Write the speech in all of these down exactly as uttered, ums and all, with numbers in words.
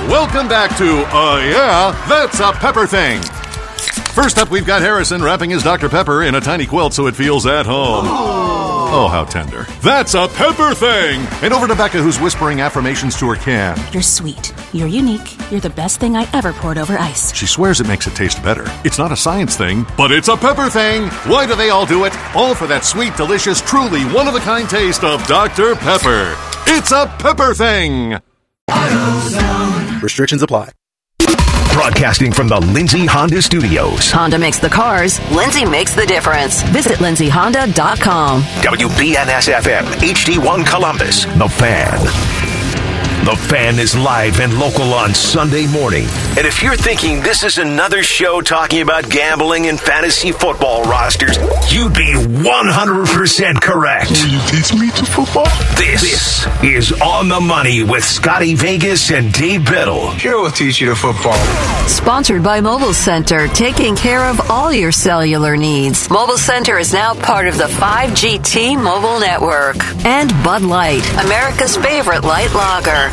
Welcome back to, uh, yeah, That's a Pepper Thing. First up, we've got Harrison wrapping his Doctor Pepper in a tiny quilt so it feels at home. Oh, how tender. That's a Pepper Thing! And over to Becca, who's whispering affirmations to her can. You're sweet. You're unique. You're the best thing I ever poured over ice. She swears it makes it taste better. It's not a science thing, but it's a Pepper Thing! Why do they all do it? All for that sweet, delicious, truly one-of-a-kind taste of Doctor Pepper. It's a Pepper Thing! Restrictions apply. Broadcasting from the Lindsay Honda Studios. Honda makes the cars. Lindsay makes the difference. Visit lindsay honda dot com. W B N S F M, H D one Columbus. The Fan. The Fan is live and local on Sunday morning. And if you're thinking this is another show talking about gambling and fantasy football rosters, you'd be one hundred percent correct. Will you teach me to football? This, this is On the Money with Scotty Vegas and Dave Biddle. Here we'll teach you to football. Sponsored by Mobile Center, taking care of all your cellular needs. Mobile Center is now part of the five G T-Mobile network. And Bud Light, America's favorite light lager.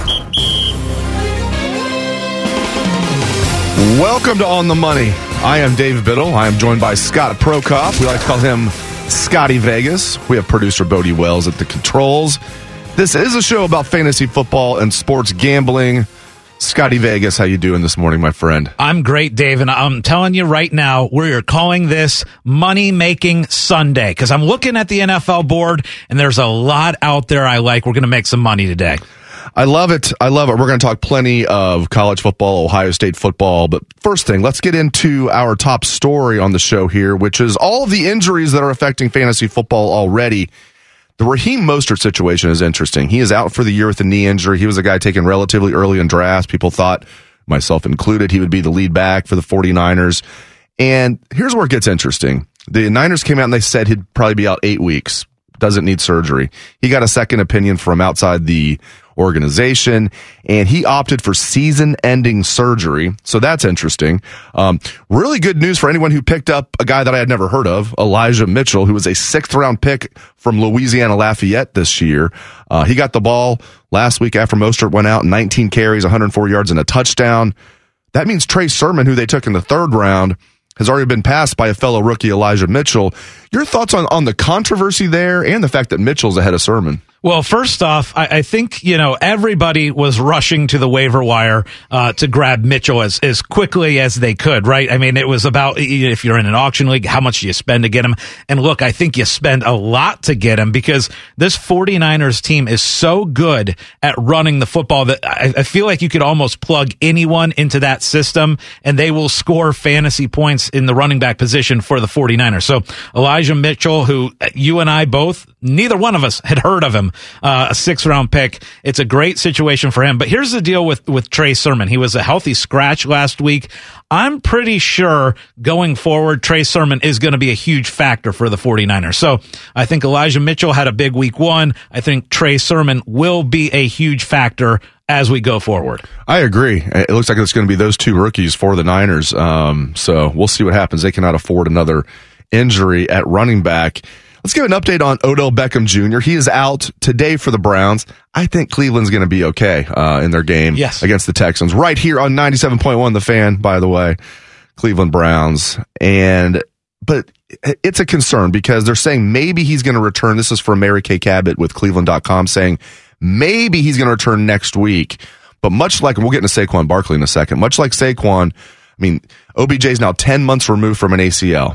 Welcome to On the Money. I am Dave Biddle. I am joined by Scott Prokop. We like to call him Scotty Vegas. We have producer Bodie Wells at the controls. This is a show about fantasy football and sports gambling. Scotty Vegas, how you doing this morning, my friend? I'm great, Dave, and I'm telling you right now, we're calling this Money Making Sunday because I'm looking at the N F L board, and there's a lot out there I like. We're going to make some money today. I love it. I love it. We're going to talk plenty of college football, Ohio State football. But first thing, let's get into our top story on the show here, which is all of the injuries that are affecting fantasy football already. The Raheem Mostert situation is interesting. He is out for the year with a knee injury. He was a guy taken relatively early in drafts. People thought, myself included, he would be the lead back for the 49ers. And here's where it gets interesting. The Niners came out and they said he'd probably be out eight weeks. Doesn't need surgery. He got a second opinion from outside the organization, and he opted for season-ending surgery. So that's interesting. Um, really good news for anyone who picked up a guy that I had never heard of, Elijah Mitchell, who was a sixth-round pick from Louisiana Lafayette this year. Uh, he got the ball last week after Mostert went out, nineteen carries, one hundred four yards, and a touchdown. That means Trey Sermon, who they took in the third round, has already been passed by a fellow rookie, Elijah Mitchell. Your thoughts on, on the controversy there and the fact that Mitchell's ahead of Sermon? Well, first off, I, I think, you know, everybody was rushing to the waiver wire uh, to grab Mitchell as, as quickly as they could, right? I mean, it was about, if you're in an auction league, how much do you spend to get him? And look, I think you spend a lot to get him because this 49ers team is so good at running the football that I, I feel like you could almost plug anyone into that system and they will score fantasy points in the running back position for the 49ers. So Elijah Mitchell, who you and I both, neither one of us had heard of him. Uh, a sixth round pick. It's a great situation for him. But here's the deal with, with Trey Sermon. He was a healthy scratch last week. I'm pretty sure going forward, Trey Sermon is going to be a huge factor for the 49ers. So I think Elijah Mitchell had a big week one. I think Trey Sermon will be a huge factor as we go forward. I agree. It looks like it's going to be those two rookies for the Niners. Um, so we'll see what happens. They cannot afford another injury at running back. Let's give an update on Odell Beckham Junior He is out today for the Browns. I think Cleveland's going to be okay uh, in their game yes. against the Texans. Right here on ninety-seven point one, The Fan, by the way, Cleveland Browns. And but it's a concern because they're saying maybe he's going to return. This is from Mary Kay Cabot with Cleveland dot com saying maybe he's going to return next week. But much like, we'll get into Saquon Barkley in a second, much like Saquon, I mean, O B J is now ten months removed from an A C L.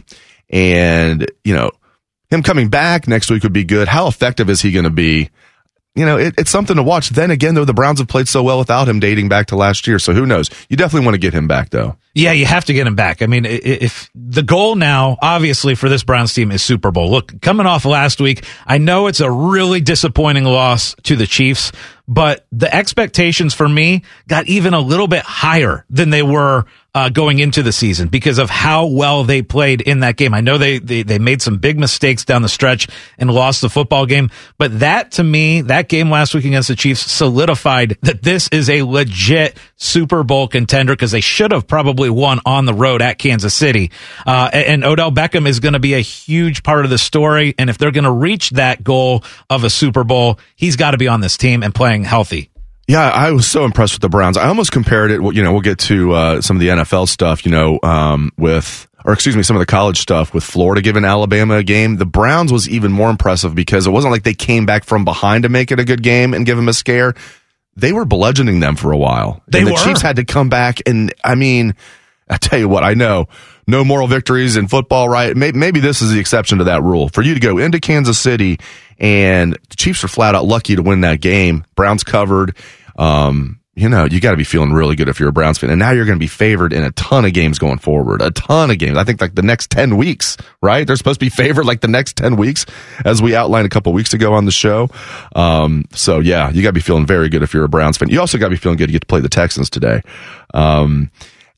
And, you know, him coming back next week would be good. How effective is he going to be? You know, it, it's something to watch. Then again, though, the Browns have played so well without him dating back to last year. So who knows? You definitely want to get him back, though. Yeah, you have to get him back. I mean, if the goal now, obviously, for this Browns team is Super Bowl. Look, coming off last week, I know it's a really disappointing loss to the Chiefs, but the expectations for me got even a little bit higher than they were uh, going into the season because of how well they played in that game. I know they, they, they made some big mistakes down the stretch and lost the football game, but that to me, that game last week against the Chiefs solidified that this is a legit Super Bowl contender because they should have probably won on the road at Kansas City. Uh, and Odell Beckham is going to be a huge part of the story. And if they're going to reach that goal of a Super Bowl, he's got to be on this team and playing healthy. Yeah, I was so impressed with the Browns. I almost compared it, you know, we'll get to uh, some of the N F L stuff, you know, um, with, or excuse me, some of the college stuff with Florida giving Alabama a game. The Browns was even more impressive because it wasn't like they came back from behind to make it a good game and give them a scare. They were bludgeoning them for a while. They and the were. Chiefs had to come back, and I mean, I tell you what, I know no moral victories in football, right? Maybe, maybe this is the exception to that rule. For you to go into Kansas City, and the Chiefs are flat out lucky to win that game. Browns covered. Um, you know, you got to be feeling really good if you're a Browns fan. And now you're going to be favored in a ton of games going forward. A ton of games. I think like the next ten weeks, right? They're supposed to be favored like the next ten weeks, as we outlined a couple weeks ago on the show. Um, so yeah, you got to be feeling very good if you're a Browns fan. You also got to be feeling good to get to play the Texans today. Um,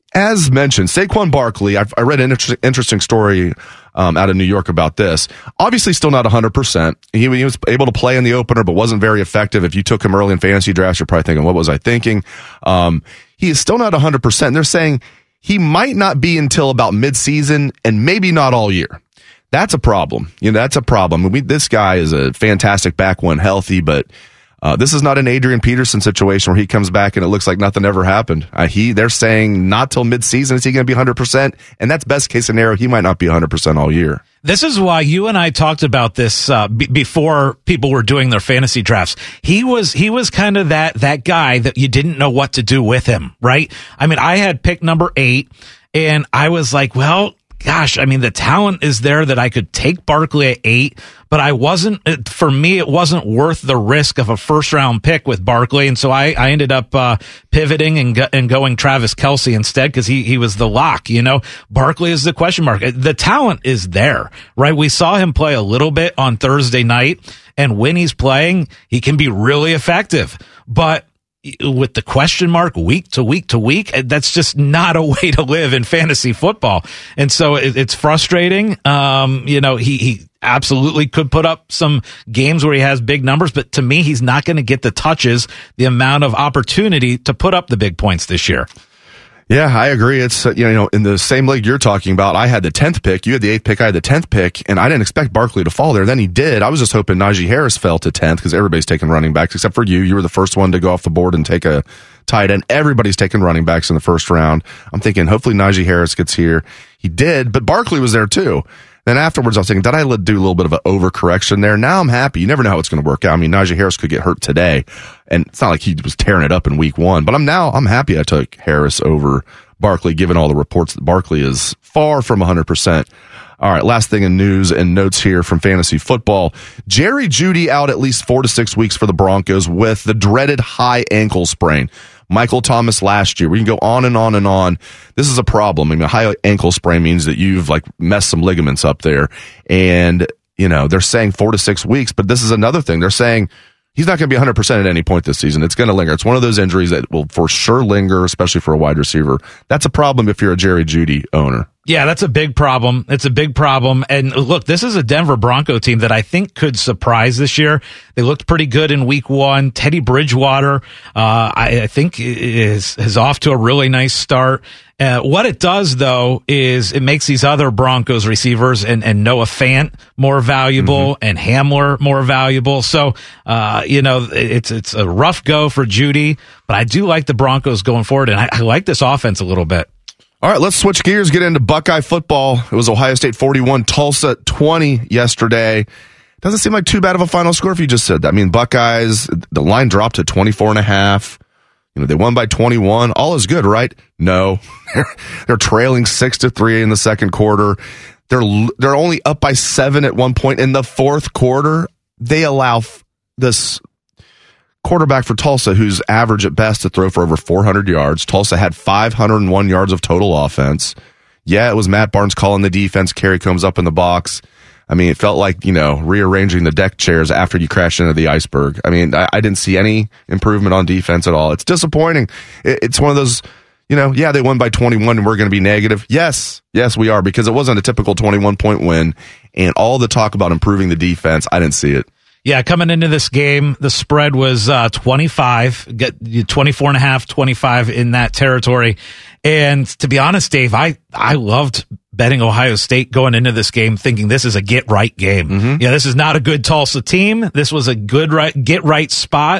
As mentioned, Saquon Barkley, I've, I read an inter- interesting story um, out of New York about this. Obviously still not one hundred percent. He, he was able to play in the opener, but wasn't very effective. If you took him early in fantasy drafts, you're probably thinking, what was I thinking? Um, he is still not one hundred percent. They're saying he might not be until about midseason and maybe not all year. That's a problem. You know, that's a problem. We, this guy is a fantastic back when healthy, but Uh, this is not an Adrian Peterson situation where he comes back and it looks like nothing ever happened. Uh, he, they're saying not till midseason is he going to be one hundred percent, and that's best case scenario. He might not be one hundred percent all year. This is why you and I talked about this uh, b- before people were doing their fantasy drafts. He was he was kind of that that guy that you didn't know what to do with him, right? I mean, I had pick number eight, and I was like, well, gosh, I mean, the talent is there that I could take Barkley at eight, but I wasn't, for me, it wasn't worth the risk of a first round pick with Barkley. And so I, I ended up, uh, pivoting and, go, and going Travis Kelce instead because he, he was the lock, you know. Barkley is the question mark. The talent is there, right? We saw him play a little bit on Thursday night, and when he's playing, he can be really effective. But with the question mark week to week to week, that's just not a way to live in fantasy football. And so it, it's frustrating. Um, you know, he, he absolutely could put up some games where he has big numbers, but to me, he's not going to get the touches, the amount of opportunity to put up the big points this year. Yeah, I agree. It's, uh, you know, in the same league you're talking about, I had the tenth pick, you had the eighth pick, I had the tenth pick, and I didn't expect Barkley to fall there. Then he did. I was just hoping Najee Harris fell to tenth because everybody's taking running backs except for you. You were the first one to go off the board and take a tight end. Everybody's taking running backs in the first round. I'm thinking hopefully Najee Harris gets here. He did, but Barkley was there too. Then afterwards, I was thinking, did I do a little bit of an overcorrection there? Now I'm happy. You never know how it's going to work out. I mean, Najee Harris could get hurt today, and it's not like he was tearing it up in week one. But I'm now I'm happy I took Harris over Barkley, given all the reports that Barkley is far from one hundred percent. All right, last thing in news and notes here from fantasy football. Jerry Jeudy out at least four to six weeks for the Broncos with the dreaded high ankle sprain. Michael Thomas last year. We can go on and on and on. This is a problem. I mean, a high ankle sprain means that you've like messed some ligaments up there. And, you know, they're saying four to six weeks, but this is another thing. They're saying he's not going to be one hundred percent at any point this season. It's going to linger. It's one of those injuries that will for sure linger, especially for a wide receiver. That's a problem if you're a Jerry Jeudy owner. Yeah, that's a big problem. It's a big problem. And look, this is a Denver Bronco team that I think could surprise this year. They looked pretty good in week one. Teddy Bridgewater, uh, I, I think is, is off to a really nice start. Uh, what it does, though, is it makes these other Broncos receivers and, and Noah Fant more valuable mm-hmm. and Hamler more valuable. So, uh, you know, it's it's a rough go for Jeudy, but I do like the Broncos going forward, and I, I like this offense a little bit. All right, let's switch gears, get into Buckeye football. It was Ohio State forty-one, Tulsa twenty yesterday. Doesn't seem like too bad of a final score if you just said that. I mean, Buckeyes, the line dropped to twenty-four and a half. You know, they won by twenty-one. All is good, right? No. They're trailing six to three in the second quarter. They're they're only up by seven at one point in the fourth quarter. They allow f- this quarterback for Tulsa, who's average at best to throw for over four hundred yards. Tulsa had five hundred one yards of total offense. Yeah, it was Matt Barnes calling the defense. Kerry comes up in the box. I mean, it felt like, you know, rearranging the deck chairs after you crashed into the iceberg. I mean, I, I didn't see any improvement on defense at all. It's disappointing. It, it's one of those, you know, yeah, they won by twenty-one and we're going to be negative. Yes, yes, we are, because it wasn't a typical twenty-one point win. And all the talk about improving the defense, I didn't see it. Yeah, coming into this game, the spread was uh, twenty-five, get twenty-four and a half, twenty-five in that territory. And to be honest, Dave, I, I loved betting Ohio State going into this game, thinking this is a get right game. Mm-hmm. Yeah, this is not a good Tulsa team. This was a good right, get right spot.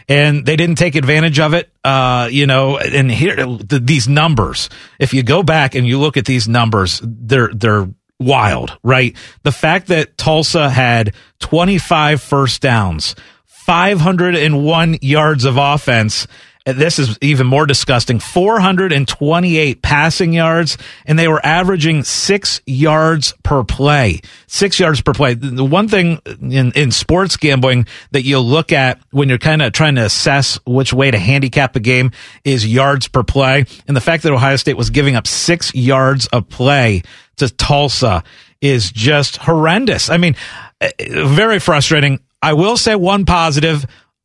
and they didn't take advantage of it. Uh, you know, and here th- these numbers. If you go back and you look at these numbers, they're they're wild, right? The fact that Tulsa had twenty-five first downs, five hundred one yards of offense. This is even more disgusting. four hundred twenty-eight passing yards, and they were averaging six yards per play. Six yards per play. The one thing in, in sports gambling that you'll look at when you're kind of trying to assess which way to handicap a game is yards per play. And the fact that Ohio State was giving up six yards of play to Tulsa is just horrendous. I mean, very frustrating. I will say one positive.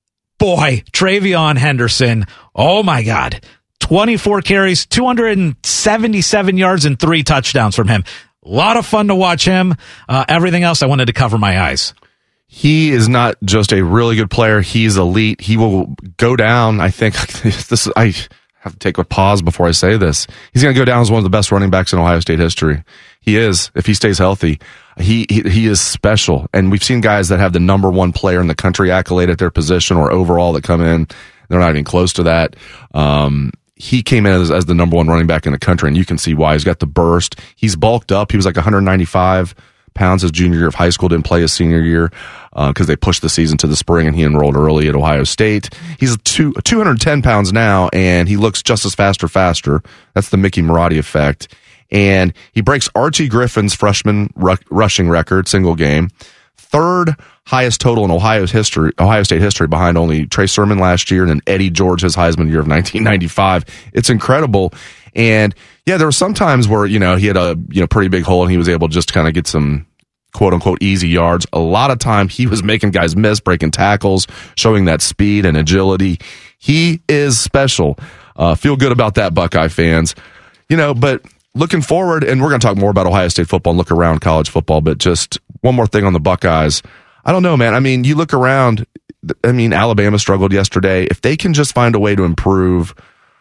Boy, Travion Henderson, oh my God, twenty-four carries, two hundred seventy-seven yards, and three touchdowns from him. A lot of fun to watch him. Uh, everything else, I wanted to cover my eyes. He is not just a really good player. He's elite. He will go down. I think this. I have to take a pause before I say this. He's going to go down as one of the best running backs in Ohio State history. He is, if he stays healthy. He, he he is special, and we've seen guys that have the number one player in the country accolade at their position or overall that come in. They're not even close to that. Um, he came in as, as the number one running back in the country, and you can see why. He's got the burst. He's bulked up. He was like one hundred ninety-five pounds his junior year of high school, didn't play his senior year because uh, they pushed the season to the spring, and he enrolled early at Ohio State. He's two, two hundred ten pounds now, and he looks just as fast or faster. That's the Mickey Marotti effect. And he breaks Archie Griffin's freshman ru- rushing record, single game. Third highest total in Ohio's history, Ohio State history, behind only Trey Sermon last year and then Eddie George, his Heisman year of nineteen ninety-five. It's incredible. And yeah, there were some times where, you know, he had a, you know, pretty big hole and he was able to just kind of get some quote unquote easy yards. A lot of time he was making guys miss, breaking tackles, showing that speed and agility. He is special. Uh, feel good about that, Buckeye fans. You know, but looking forward, and we're going to talk more about Ohio State football and look around college football, but just one more thing on the Buckeyes. I don't know, man. I mean, you look around, I mean, Alabama struggled yesterday. If they can just find a way to improve,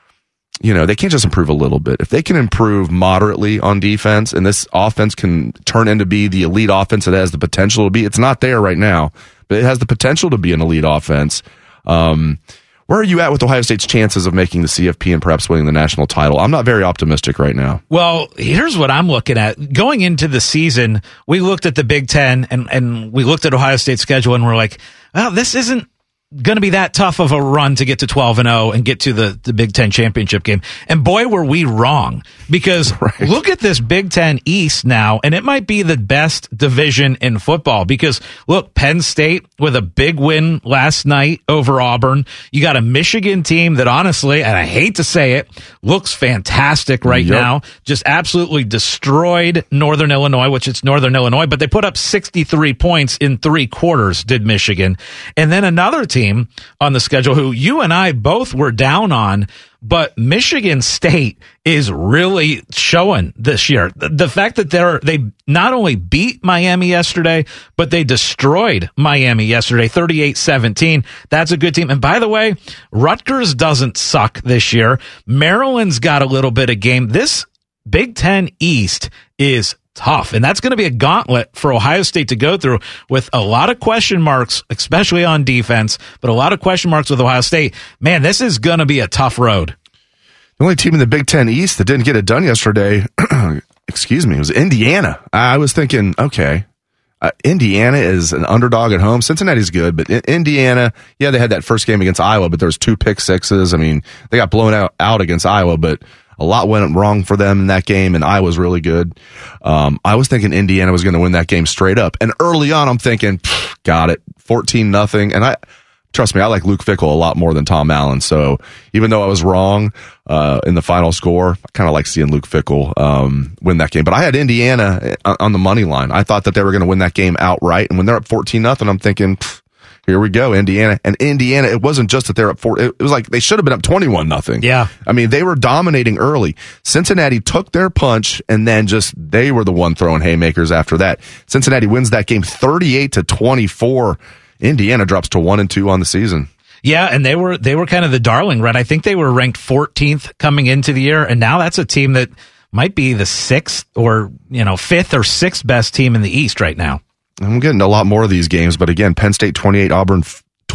you know, they can't just improve a little bit. If they can improve moderately on defense and this offense can turn into be the elite offense it has the potential to be, it's not there right now, but it has the potential to be an elite offense. Um, Where are you at with Ohio State's chances of making the C F P and perhaps winning the national title? I'm not very optimistic right now. Well, here's what I'm looking at. Going into the season, we looked at the Big Ten and, and we looked at Ohio State's schedule and we're like, well, this isn't going to be that tough of a run to get to twelve and oh and get to the, the Big Ten championship game. And boy, were we wrong, because right. Look at this Big Ten East now, and it might be the best division in football because look, Penn State with a big win last night over Auburn. You got a Michigan team that honestly, and I hate to say it, looks fantastic right yep. now. Just absolutely destroyed Northern Illinois, which it's Northern Illinois, but they put up sixty-three points in three quarters, did Michigan. And then another team on the schedule who you and I both were down on, but Michigan State is really showing this year. The, the fact that they're they not only beat Miami yesterday, but they destroyed Miami yesterday, thirty-eight seventeen. That's a good team. And by the way, Rutgers doesn't suck this year. Maryland's got a little bit of game. This Big Ten East is tough, and that's going to be a gauntlet for Ohio State to go through with a lot of question marks, especially on defense, but a lot of question marks with Ohio State. Man, this is going to be a tough road. The only team in the Big Ten East that didn't get it done yesterday, excuse me, was Indiana. I was thinking, okay, uh, Indiana is an underdog at home. Cincinnati's good, but in- Indiana, yeah, they had that first game against Iowa, but there was two pick sixes. I mean, they got blown out, out against Iowa, but a lot went wrong for them in that game, and Iowa's really good. Um, I was thinking Indiana was going to win that game straight up. And early on, I'm thinking, got it, fourteen nothing. And I trust me, I like Luke Fickell a lot more than Tom Allen. So even though I was wrong uh, in the final score, I kind of like seeing Luke Fickell um, win that game. But I had Indiana on the money line. I thought that they were going to win that game outright. And when they're up fourteen nothing, I'm thinking, here we go, Indiana. And Indiana, it wasn't just that they're up four. It was like they should have been up twenty-one nothing. Yeah. I mean, they were dominating early. Cincinnati took their punch, and then just they were the one throwing haymakers after that. Cincinnati wins that game thirty-eight to twenty-four. Indiana drops to one and two on the season. Yeah, and they were they were kind of the darling, right? I think they were ranked fourteenth coming into the year, and now that's a team that might be the sixth or, you know, fifth or sixth best team in the East right now. I'm getting a lot more of these games, but again, Penn State twenty-eight, Auburn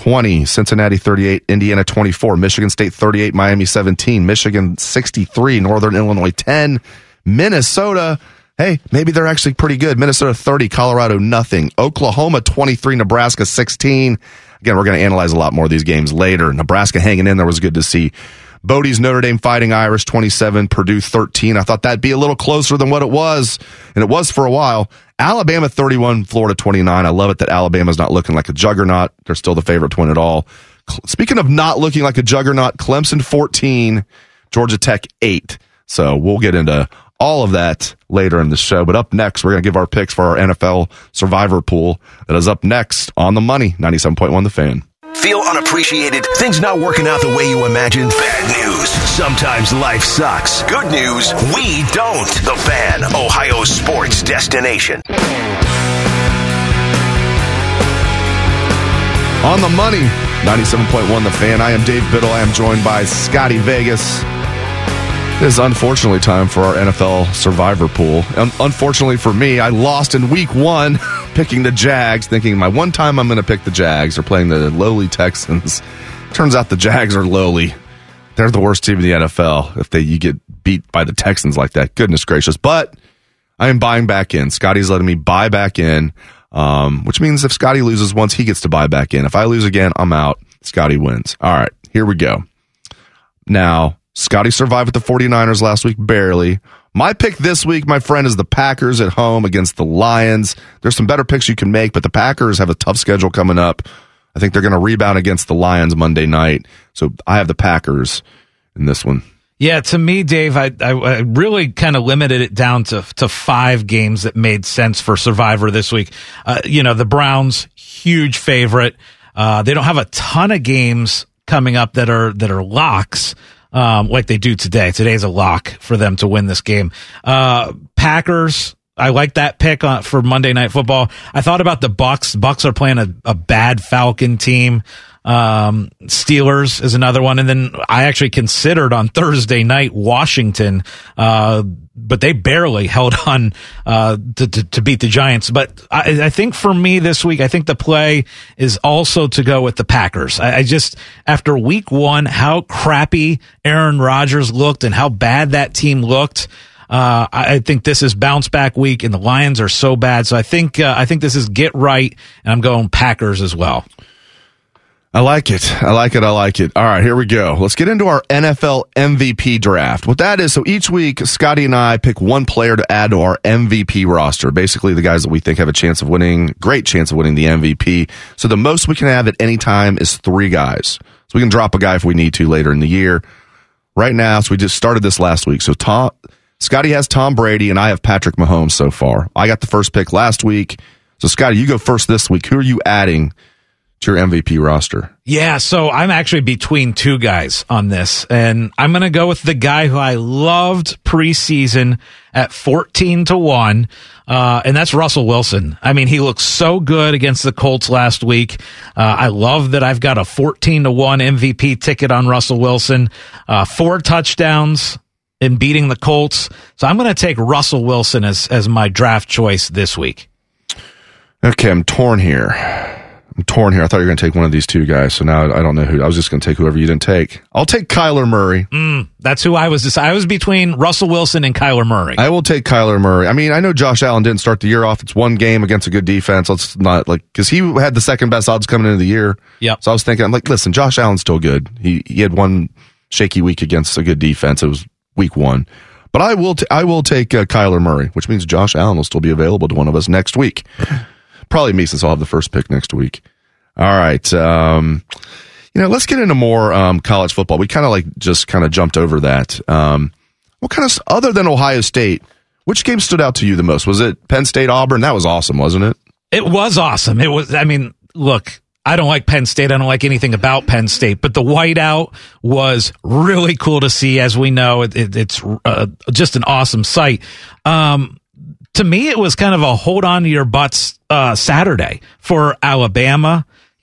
twenty, Cincinnati thirty-eight, Indiana twenty-four, Michigan State thirty-eight, Miami seventeen, Michigan sixty-three, Northern Illinois ten, Minnesota, hey, maybe they're actually pretty good. Minnesota thirty, Colorado nothing, Oklahoma twenty-three, Nebraska sixteen. Again, we're going to analyze a lot more of these games later. Nebraska hanging in there was good to see. Bodie's Notre Dame Fighting Irish twenty-seven, Purdue thirteen. I thought that'd be a little closer than what it was, and it was for a while. Alabama thirty-one, Florida twenty-nine. I love it that Alabama's not looking like a juggernaut. They're still the favorite to win it all. Speaking of not looking like a juggernaut, Clemson fourteen, Georgia Tech eight. So we'll get into all of that later in the show. But up next, we're going to give our picks for our N F L Survivor Pool. That is up next on The Money, ninety-seven point one The Fan. Feel unappreciated? Things not working out the way you imagined? Bad news. Sometimes life sucks. Good news, we don't. The Fan, Ohio's sports destination. On The Money, ninety-seven point one The Fan. I am Dave Biddle. I am joined by Scotty Vegas. It is unfortunately time for our N F L Survivor Pool. Un- unfortunately for me, I lost in week one picking the Jags, thinking my one time I'm going to pick the Jags. They're playing the lowly Texans. Turns out the Jags are lowly. They're the worst team in the N F L if they you get beat by the Texans like that. Goodness gracious. But I am buying back in. Scotty's letting me buy back in, um, which means if Scotty loses once, he gets to buy back in. If I lose again, I'm out. Scotty wins. All right, here we go. Now, Scotty survived with the forty-niners last week, barely. My pick this week, my friend, is the Packers at home against the Lions. There's some better picks you can make, but the Packers have a tough schedule coming up. I think they're going to rebound against the Lions Monday night. So I have the Packers in this one. Yeah, to me, Dave, I, I, I really kind of limited it down to to five games that made sense for Survivor this week. Uh, you know, the Browns, huge favorite. Uh, they don't have a ton of games coming up that are that are locks. Um, like they do today. Today's a lock for them to win this game. Uh, Packers, I like that pick on, for Monday Night Football. I thought about the Bucks. Bucks are playing a, a bad Falcon team. Um, Steelers is another one. And then I actually considered on Thursday night Washington, uh, but they barely held on uh, to, to, to beat the Giants. But I, I think for me this week, I think the play is also to go with the Packers. I, I just, after week one, how crappy Aaron Rodgers looked and how bad that team looked, uh, I, I think this is bounce back week, and the Lions are so bad. So I think uh, I think this is get right, and I'm going Packers as well. I like it. I like it. I like it. All right, here we go. Let's get into our N F L M V P draft. What that is, so each week, Scotty and I pick one player to add to our M V P roster. Basically, the guys that we think have a chance of winning, great chance of winning the M V P. So the most we can have at any time is three guys. So we can drop a guy if we need to later in the year. Right now, so we just started this last week. So Tom, Scotty has Tom Brady, and I have Patrick Mahomes so far. I got the first pick last week. So Scotty, you go first this week. Who are you adding to your M V P roster? Yeah, so I'm actually between two guys on this, and I'm going to go with the guy who I loved preseason at fourteen to one, uh, and that's Russell Wilson. I mean, he looked so good against the Colts last week. Uh, I love that I've got a fourteen to one M V P ticket on Russell Wilson, uh, four touchdowns in beating the Colts. So I'm going to take Russell Wilson as, as my draft choice this week. Okay, I'm torn here. I'm torn here. I thought you were going to take one of these two guys, so now I don't know who. I was just going to take whoever you didn't take. I'll take Kyler Murray. Mm, that's who I was. Deciding. I was between Russell Wilson and Kyler Murray. I will take Kyler Murray. I mean, I know Josh Allen didn't start the year off. It's one game against a good defense. Let's not like because he had the second best odds coming into the year. Yep. So I was thinking, I'm like, listen, Josh Allen's still good. He he had one shaky week against a good defense. It was week one. But I will t- I will take uh, Kyler Murray, which means Josh Allen will still be available to one of us next week. Probably me, since I'll have the first pick next week. All right. Um, you know, let's get into more um, college football. We kind of like just kind of jumped over that. Um, what kind of, other than Ohio State, which game stood out to you the most? Was it Penn State, Auburn? That was awesome, wasn't it? It was awesome. It was, I mean, look, I don't like Penn State. I don't like anything about Penn State, but the whiteout was really cool to see. As we know, it, it, it's uh, just an awesome sight. Um, to me, it was kind of a hold on to your butts uh, Saturday for Alabama.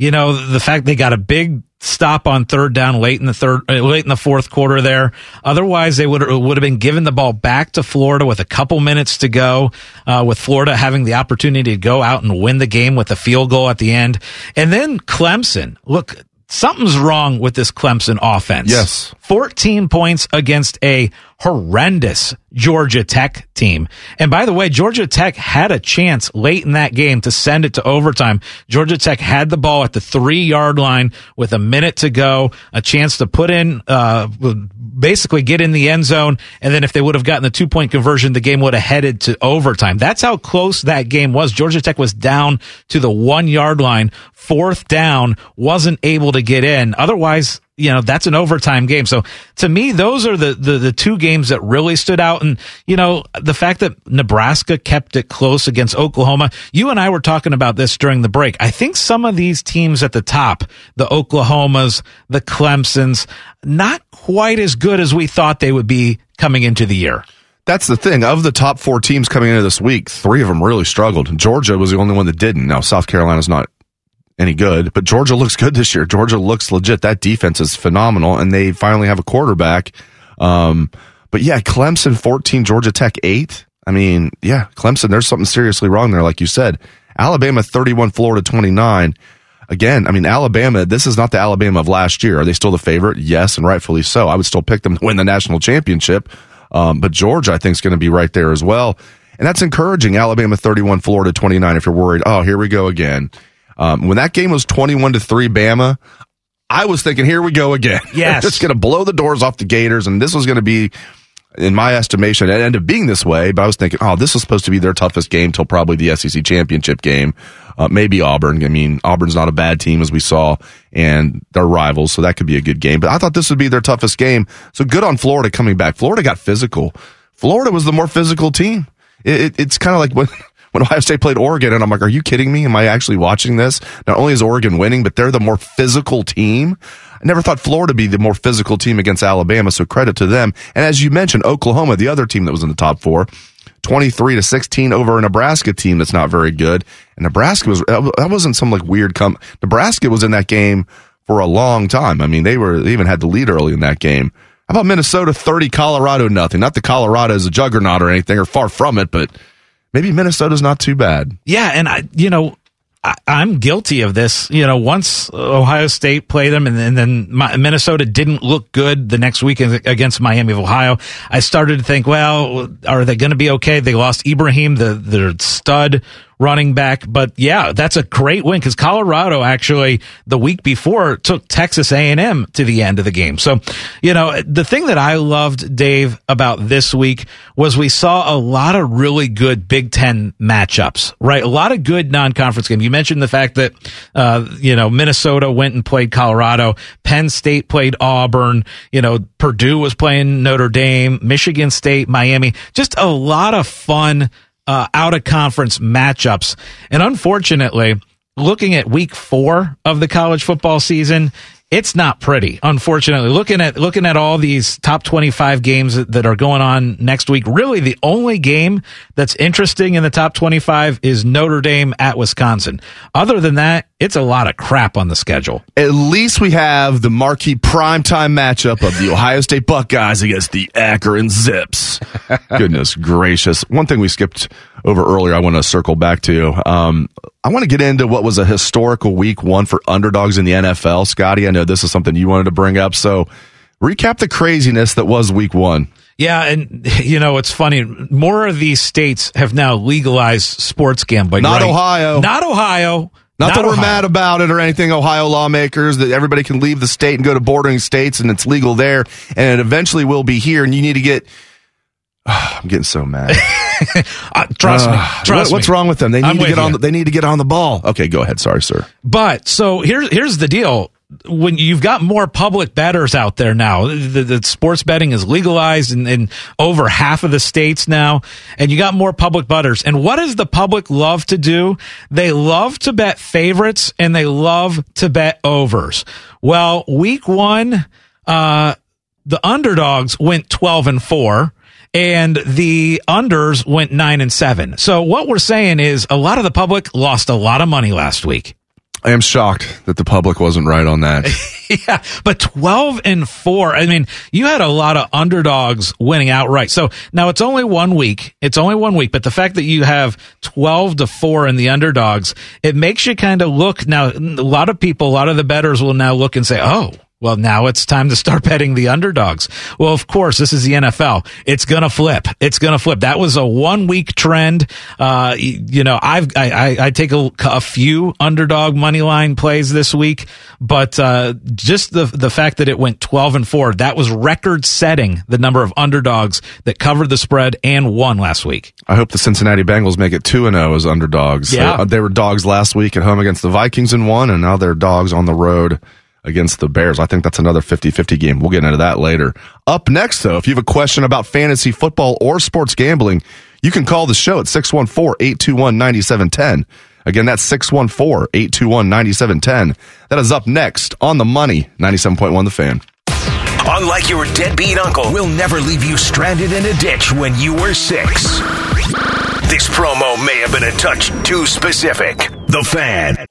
you know, the fact they got a big stop on third down late in the third, uh, late in the fourth quarter there. Otherwise, they would would have been given the ball back to Florida with a couple minutes to go, uh, with Florida having the opportunity to go out and win the game with a field goal at the end. And then Clemson, look, something's wrong with this Clemson offense. Yes. fourteen points against a horrendous Georgia Tech team. And by the way, Georgia Tech had a chance late in that game to send it to overtime. Georgia Tech had the ball at the three-yard line with a minute to go, a chance to put in, uh, basically get in the end zone, and then if they would have gotten the two-point conversion, the game would have headed to overtime. That's how close that game was. Georgia Tech was down to the one-yard line, fourth down, wasn't able to get in. Otherwise, you know, that's an overtime game. So to me, those are the, the, the two games that really stood out. And, you know, the fact that Nebraska kept it close against Oklahoma, you and I were talking about this during the break. I think some of these teams at the top, the Oklahomas, the Clemsons, not quite as good as we thought they would be coming into the year. That's the thing. Of the top four teams coming into this week, three of them really struggled. Georgia was the only one that didn't. Now, South Carolina's not any good, but Georgia looks good this year. Georgia looks legit. That defense is phenomenal, and they finally have a quarterback. Um, but yeah, Clemson fourteen, Georgia Tech eight. I mean, yeah, Clemson, there's something seriously wrong there, like you said. Alabama thirty-one, Florida twenty-nine. Again, I mean, Alabama, this is not the Alabama of last year. Are they still the favorite? Yes, and rightfully so. I would still pick them to win the national championship. Um, but Georgia, I think, is going to be right there as well. And that's encouraging. Alabama thirty-one, Florida twenty-nine. If you're worried, oh, here we go again. Um, when that game was twenty-one to three Bama, I was thinking, here we go again. Yes. It's going to blow the doors off the Gators, and this was going to be, in my estimation, it ended up being this way, but I was thinking, oh, this was supposed to be their toughest game till probably the S E C championship game. Uh, maybe Auburn. I mean, Auburn's not a bad team, as we saw, and they're rivals, so that could be a good game. But I thought this would be their toughest game. So good on Florida coming back. Florida got physical. Florida was the more physical team. It, it, it's kind of like when... When Ohio State played Oregon, and I'm like, are you kidding me? Am I actually watching this? Not only is Oregon winning, but they're the more physical team. I never thought Florida would be the more physical team against Alabama, so credit to them. And as you mentioned, Oklahoma, the other team that was in the top four, twenty-three to sixteen over a Nebraska team that's not very good. And Nebraska was, that wasn't some like weird come. Nebraska was in that game for a long time. I mean, they were, they even had the lead early in that game. How about Minnesota thirty, Colorado nothing? Not that Colorado is a juggernaut or anything, or far from it, but maybe Minnesota's not too bad. Yeah, and I, you know, I, I'm guilty of this. You know, once Ohio State played them, and, and then my, Minnesota didn't look good the next week against Miami of Ohio, I started to think, well, are they going to be okay? They lost Ibrahim, the the stud running back, but yeah, that's a great win because Colorado actually the week before took Texas A and M to the end of the game. So, you know, the thing that I loved, Dave, about this week was we saw a lot of really good Big Ten matchups, right? A lot of good non-conference games. You mentioned the fact that, uh, you know, Minnesota went and played Colorado, Penn State played Auburn, you know, Purdue was playing Notre Dame, Michigan State, Miami, just a lot of fun Uh, out-of-conference matchups. And unfortunately, looking at week four of the college football season, it's not pretty. Unfortunately, looking at looking at all these top twenty-five games that are going on next week, really the only game that's interesting in the top twenty-five is Notre Dame at Wisconsin. Other than that, it's a lot of crap on the schedule. At least we have the marquee primetime matchup of the Ohio State Buckeyes against the Akron Zips. Goodness gracious. One thing we skipped over earlier I want to circle back to. Um, I want to get into what was a historical week one for underdogs in the N F L. Scotty, I know this is something you wanted to bring up. So recap the craziness that was week one. Yeah, and, you know, it's funny. More of these states have now legalized sports gambling. Not right? Ohio. Not Ohio. Not, Not that we're Ohio. mad about it or anything, Ohio lawmakers, that everybody can leave the state and go to bordering states and it's legal there, and it eventually will be here, and you need to get... Oh, I'm getting so mad. uh, trust uh, me. Trust what, what's me. wrong with them? They need I'm to get with on. you. The, they need to get on the ball. Okay, go ahead. Sorry, sir. But so here's here's the deal. When you've got more public bettors out there now, the, the sports betting is legalized in, in over half of the states now, and you got more public bettors. And what does the public love to do? They love to bet favorites and they love to bet overs. Well, week one, uh, the underdogs went twelve and four. And the unders went nine and seven. So what we're saying is a lot of the public lost a lot of money last week. I am shocked that the public wasn't right on that. Yeah, but twelve and four. I mean, you had a lot of underdogs winning outright. So now it's only one week. It's only one week, but the fact that you have twelve to four in the underdogs, it makes you kind of look. Now, a lot of people, a lot of the bettors will now look and say, oh, well, now it's time to start betting the underdogs. Well, of course, this is the N F L. It's going to flip. It's going to flip. That was a one week trend. Uh, you, you know, I've, I, I, I take a, a few underdog money line plays this week, but, uh, just the, the fact that it went twelve and four, that was record setting the number of underdogs that covered the spread and won last week. I hope the Cincinnati Bengals make it two and oh as underdogs. Yeah. They, they were dogs last week at home against the Vikings and won, and now they're dogs on the road against the Bears. I think that's another fifty-fifty game. We'll get into that later. Up next, though, if you have a question about fantasy football or sports gambling, you can call the show at six one four, eight two one, nine seven one zero. Again, that's six one four, eight two one, nine seven one zero. That is up next on The Money, ninety-seven point one The Fan. Unlike your deadbeat uncle, we'll never leave you stranded in a ditch when you were six. This promo may have been a touch too specific. The Fan.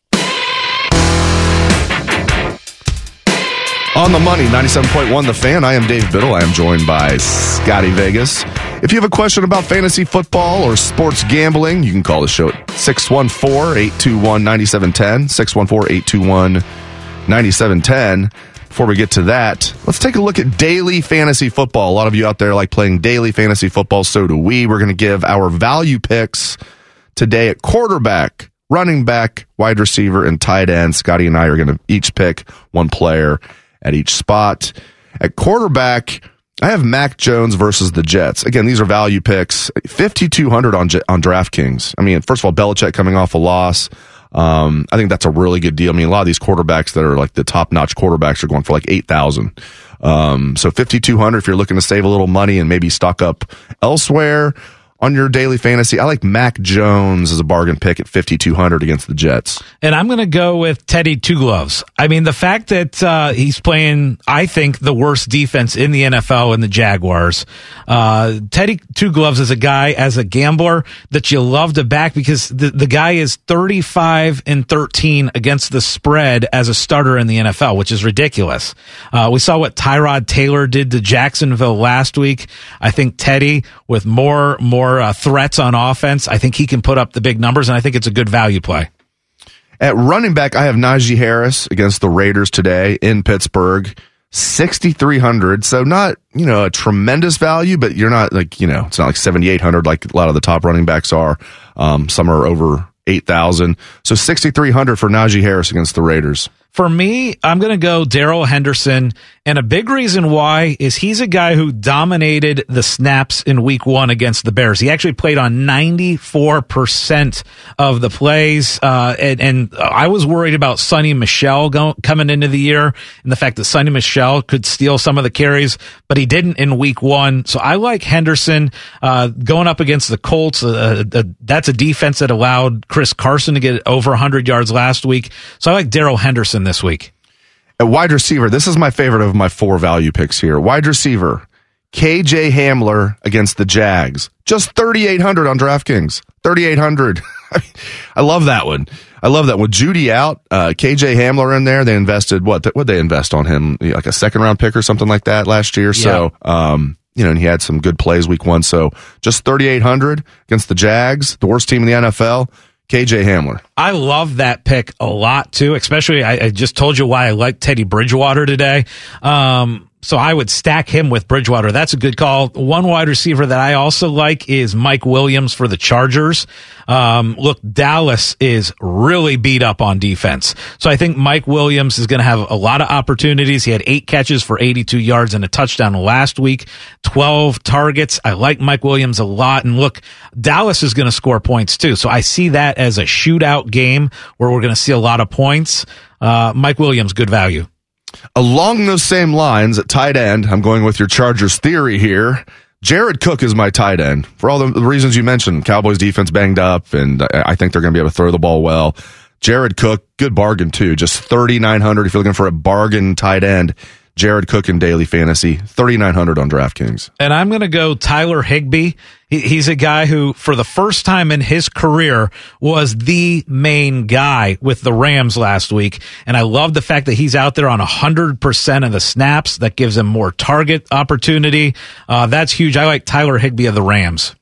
On The Money, ninety-seven point one The Fan, I am Dave Biddle. I am joined by Scotty Vegas. If you have a question about fantasy football or sports gambling, you can call the show at six one four, eight two one, nine seven one zero, six one four, eight two one, nine seven one zero. Before we get to that, let's take a look at daily fantasy football. A lot of you out there like playing daily fantasy football, so do we. We're going to give our value picks today at quarterback, running back, wide receiver, and tight end. Scotty and I are going to each pick one player at each spot. At quarterback, I have Mac Jones versus the Jets. Again, these are value picks. fifty-two hundred on on DraftKings. I mean, first of all, Belichick coming off a loss. Um, I think that's a really good deal. I mean, a lot of these quarterbacks that are like the top-notch quarterbacks are going for like eight thousand. Um, so fifty-two hundred if you're looking to save a little money and maybe stock up elsewhere on your daily fantasy. I like Mac Jones as a bargain pick at fifty-two hundred against the Jets. And I'm going to go with Teddy Two Gloves. I mean, the fact that uh, he's playing, I think, the worst defense in the N F L in the Jaguars. Uh, Teddy Two Gloves is a guy, as a gambler, that you love to back because the, the guy is thirty-five and thirteen against the spread as a starter in the N F L, which is ridiculous. Uh, we saw what Tyrod Taylor did to Jacksonville last week. I think Teddy, with more, more Uh, threats on offense, I think he can put up the big numbers, and I think it's a good value play. At running back, I have Najee Harris against the Raiders today in Pittsburgh, sixty-three hundred. So not, you know, a tremendous value, but you're not like, you know, it's not like seventy-eight hundred like a lot of the top running backs are. Um, some are over eight thousand. So sixty-three hundred for Najee Harris against the Raiders. For me, I'm going to go Darrell Henderson, and a big reason why is he's a guy who dominated the snaps in week one against the Bears. He actually played on ninety-four percent of the plays, uh, and, and I was worried about Sonny Michel go, coming into the year and the fact that Sonny Michel could steal some of the carries, but he didn't in week one. So I like Henderson uh, going up against the Colts. Uh, uh, that's a defense that allowed Chris Carson to get over one hundred yards last week. So I like Darrell Henderson this week. At wide receiver, this is my favorite of my four value picks here. Wide receiver, K J Hamler against the Jags. Just thirty-eight hundred on DraftKings. thirty-eight hundred. I love that one. I love that. With Judy out, uh, K J Hamler in there, they invested, what what they invest on him? Like a second round pick or something like that last year. Yeah. So, um, you know, and he had some good plays week one. So just thirty-eight hundred against the Jags, the worst team in the N F L. K J Hamler. I love that pick a lot, too, especially I, I just told you why I like Teddy Bridgewater today. Um, so I would stack him with Bridgewater. That's a good call. One wide receiver that I also like is Mike Williams for the Chargers. Um, look, Dallas is really beat up on defense. So I think Mike Williams is going to have a lot of opportunities. He had eight catches for eighty-two yards and a touchdown last week, twelve targets. I like Mike Williams a lot. And look, Dallas is going to score points too. So I see that as a shootout game where we're going to see a lot of points. Uh, Mike Williams, good value. Along those same lines, at tight end, I'm going with your Chargers theory here. Jared Cook is my tight end for all the reasons you mentioned. Cowboys defense banged up, and I think they're going to be able to throw the ball well. Jared Cook, good bargain too. Just thirty-nine hundred if you're looking for a bargain tight end. Jared Cook in daily fantasy, thirty-nine hundred on DraftKings. And I'm going to go Tyler Higbee. He, he's a guy who, for the first time in his career, was the main guy with the Rams last week. And I love the fact that he's out there on one hundred percent of the snaps. That gives him more target opportunity. Uh, that's huge. I like Tyler Higbee of the Rams.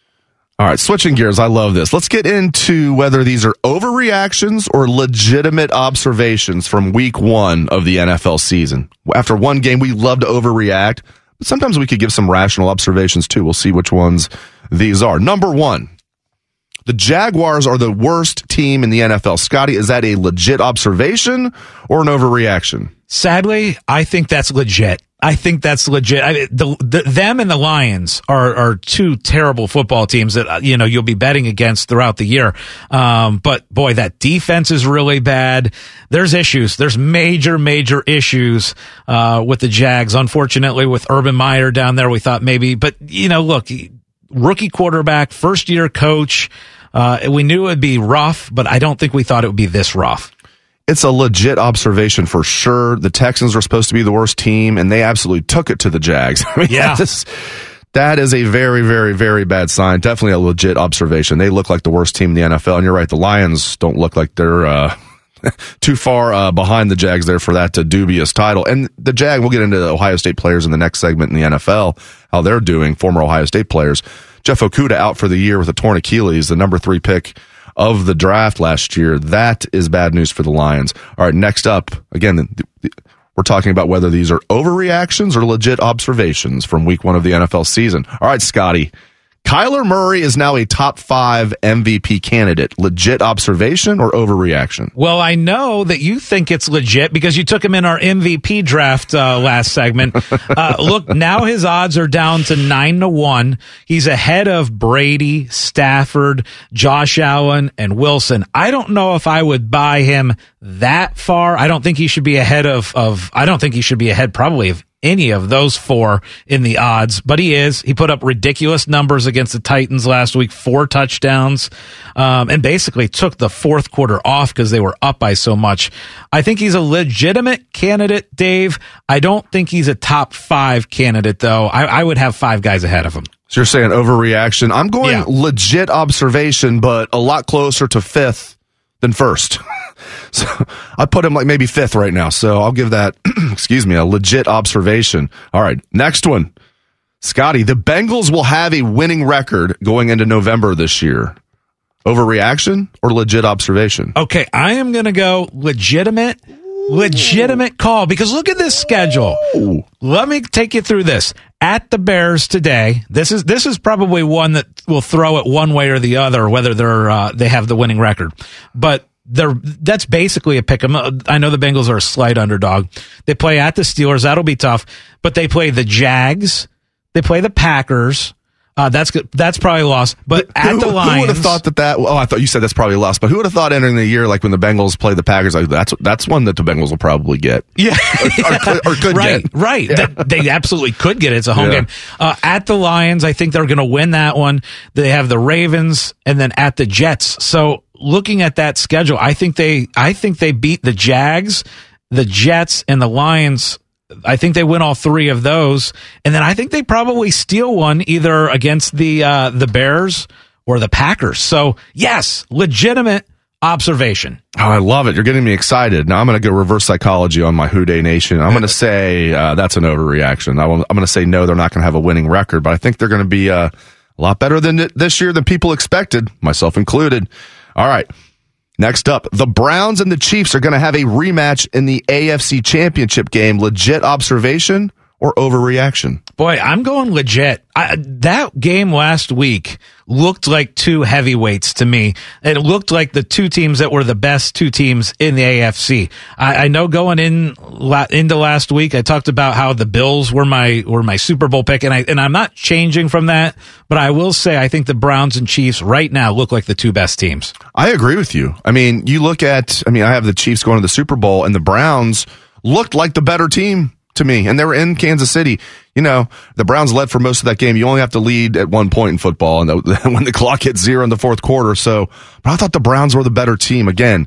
All right, switching gears. I love this. Let's get into whether these are overreactions or legitimate observations from week one of the N F L season. After one game, we love to overreact, but sometimes we could give some rational observations too. We'll see which ones these are. Number one, the Jaguars are the worst team in the N F L. Scotty, is that a legit observation or an overreaction? Sadly, I think that's legit. I think that's legit. I mean, the, the, them and the Lions are, are two terrible football teams that, you know, you'll be betting against throughout the year. Um, but boy, that defense is really bad. There's issues. There's major, major issues, uh, with the Jags. Unfortunately, with Urban Meyer down there, we thought maybe, but you know, look, rookie quarterback, first year coach. Uh, we knew it would be rough, but I don't think we thought it would be this rough. It's a legit observation for sure. The Texans were supposed to be the worst team, and they absolutely took it to the Jags. I mean, yeah. That is, that is a very, very, very bad sign. Definitely a legit observation. They look like the worst team in the N F L, and you're right, the Lions don't look like they're uh, too far uh, behind the Jags there for that uh, dubious title. And the Jag, we'll get into the Ohio State players in the next segment in the N F L, how they're doing, former Ohio State players. Jeff Okudah out for the year with a torn Achilles, the number three pick of the draft last year. That is bad news for the Lions. All right, next up, again, the, the, we're talking about whether these are overreactions or legit observations from week one of the N F L season. All right, Scotty, Kyler Murray is now a top five M V P candidate. Legit observation or overreaction? Well, I know that you think it's legit because you took him in our M V P draft uh, last segment. Uh, look, now his odds are down to nine to one. He's ahead of Brady, Stafford, Josh Allen, and Wilson. I don't know if I would buy him that far. I don't think he should be ahead of, of I don't think he should be ahead probably of any of those four in the odds, but he is. He put up ridiculous numbers against the Titans last week, four touchdowns, um, and basically took the fourth quarter off because they were up by so much. I think he's a legitimate candidate, Dave. I don't think he's a top five candidate, though. I, I would have five guys ahead of him. So you're saying overreaction. I'm going Yeah. legit observation, but a lot closer to fifth than first. So I put him like maybe fifth right now. So I'll give that, excuse me, a legit observation. All right. Next one. Scotty, the Bengals will have a winning record going into November this year. Overreaction or legit observation? Okay, I am going to go legitimate, legitimate call because look at this schedule. Ooh. Let me take you through this. At the Bears today, this is this is probably one that will throw it one way or the other, whether they're uh, they have the winning record. But they're that's basically a pick 'em. I know the Bengals are a slight underdog. They play at the Steelers. That'll be tough. But they play the Jags. They play the Packers. Uh, that's good. That's probably a loss. But at who, the Lions, who would have thought that that? Oh, I thought you said that's probably a loss. But who would have thought entering the year, like when the Bengals play the Packers, like that's that's one that the Bengals will probably get. Yeah, or, or, or could right, get. right. Yeah. That, they absolutely could get it. It's a home Yeah. game. Uh, at the Lions, I think they're going to win that one. They have the Ravens, and then at the Jets. So looking at that schedule, I think they, I think they beat the Jags, the Jets, and the Lions. I think they win all three of those, and then I think they probably steal one either against the uh, the Bears or the Packers. So yes, legitimate observation. Oh, I love it. You're getting me excited. Now I'm going to go reverse psychology on my Who Day Nation. I'm going to say uh, that's an overreaction. I will, I'm going to say no, they're not going to have a winning record, but I think they're going to be uh, a lot better than it this year than people expected, myself included. All right. Next up, the Browns and the Chiefs are going to have a rematch in the A F C Championship game. Legit observation or overreaction? Boy, I'm going legit. I, that game last week looked like two heavyweights to me. It looked like the two teams that were the best two teams in the A F C. I, I know going in la, into last week, I talked about how the Bills were my were my Super Bowl pick, and I and I'm not changing from that. But I will say I think the Browns and Chiefs right now look like the two best teams. I agree with you. I mean, you look at. I mean, I have the Chiefs going to the Super Bowl, and the Browns looked like the better team to me, and they were in Kansas City. You know, the Browns led for most of that game. You only have to lead at one point in football, and the, when the clock hit zero in the fourth quarter. So, but I thought the Browns were the better team. Again,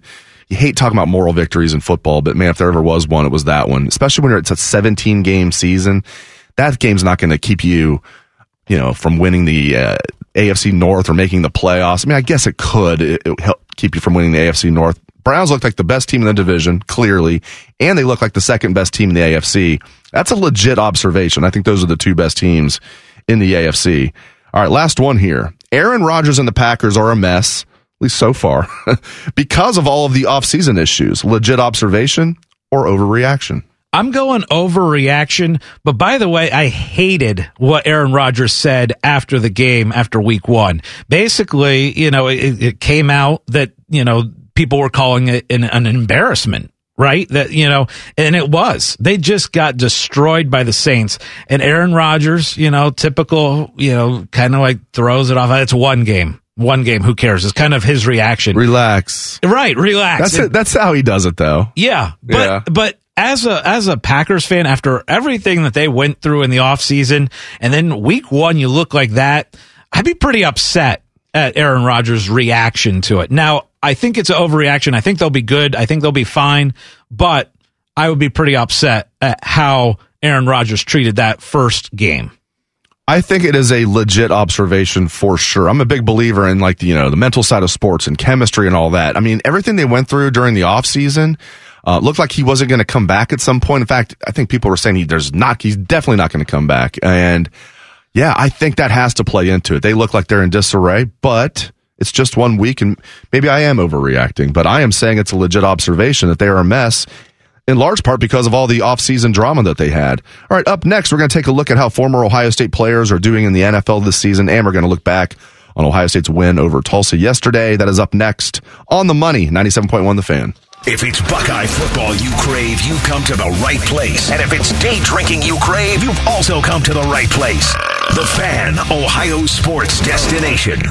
you hate talking about moral victories in football, but man, if there ever was one, it was that one. Especially when it's a seventeen game season, that game's not going to keep you, you know, from winning the uh, A F C North or making the playoffs. I mean, I guess it could. It, it would help keep you from winning the A F C North. Browns look like the best team in the division, clearly, and they look like the second best team in the A F C. That's a legit observation. I think those are the two best teams in the A F C. All right, last one here. Aaron Rodgers and the Packers are a mess, at least so far, because of all of the offseason issues. Legit observation or overreaction? I'm going overreaction, but by the way, I hated what Aaron Rodgers said after the game, after week one. Basically, you know, it, it came out that, you know, people were calling it an, an embarrassment. Right? That, you know, and it was. They just got destroyed by the Saints. And Aaron Rodgers, you know, typical, you know, kind of like throws it off. It's one game. One game. Who cares? It's kind of his reaction. Relax. Right. Relax. That's it. That's how he does it, though. Yeah. But, yeah. but as a, as a Packers fan, after everything that they went through in the offseason, and then week one, you look like that, I'd be pretty upset at Aaron Rodgers' reaction to it. Now, I think it's an overreaction. I think they'll be good. I think they'll be fine. But I would be pretty upset at how Aaron Rodgers treated that first game. I think it is a legit observation for sure. I'm a big believer in, like, you know, the mental side of sports and chemistry and all that. I mean, everything they went through during the offseason uh, looked like he wasn't going to come back at some point. In fact, I think people were saying he there's not he's definitely not going to come back. And yeah, I think that has to play into it. They look like they're in disarray, but it's just one week, and maybe I am overreacting, but I am saying it's a legit observation that they are a mess, in large part because of all the offseason drama that they had. All right, up next, we're going to take a look at how former Ohio State players are doing in the N F L this season, and we're going to look back on Ohio State's win over Tulsa yesterday. That is up next on The Money, ninety-seven point one The Fan. If it's Buckeye football you crave, you come to the right place. And if it's day drinking you crave, you've also come to the right place. The Fan, Ohio sports destination.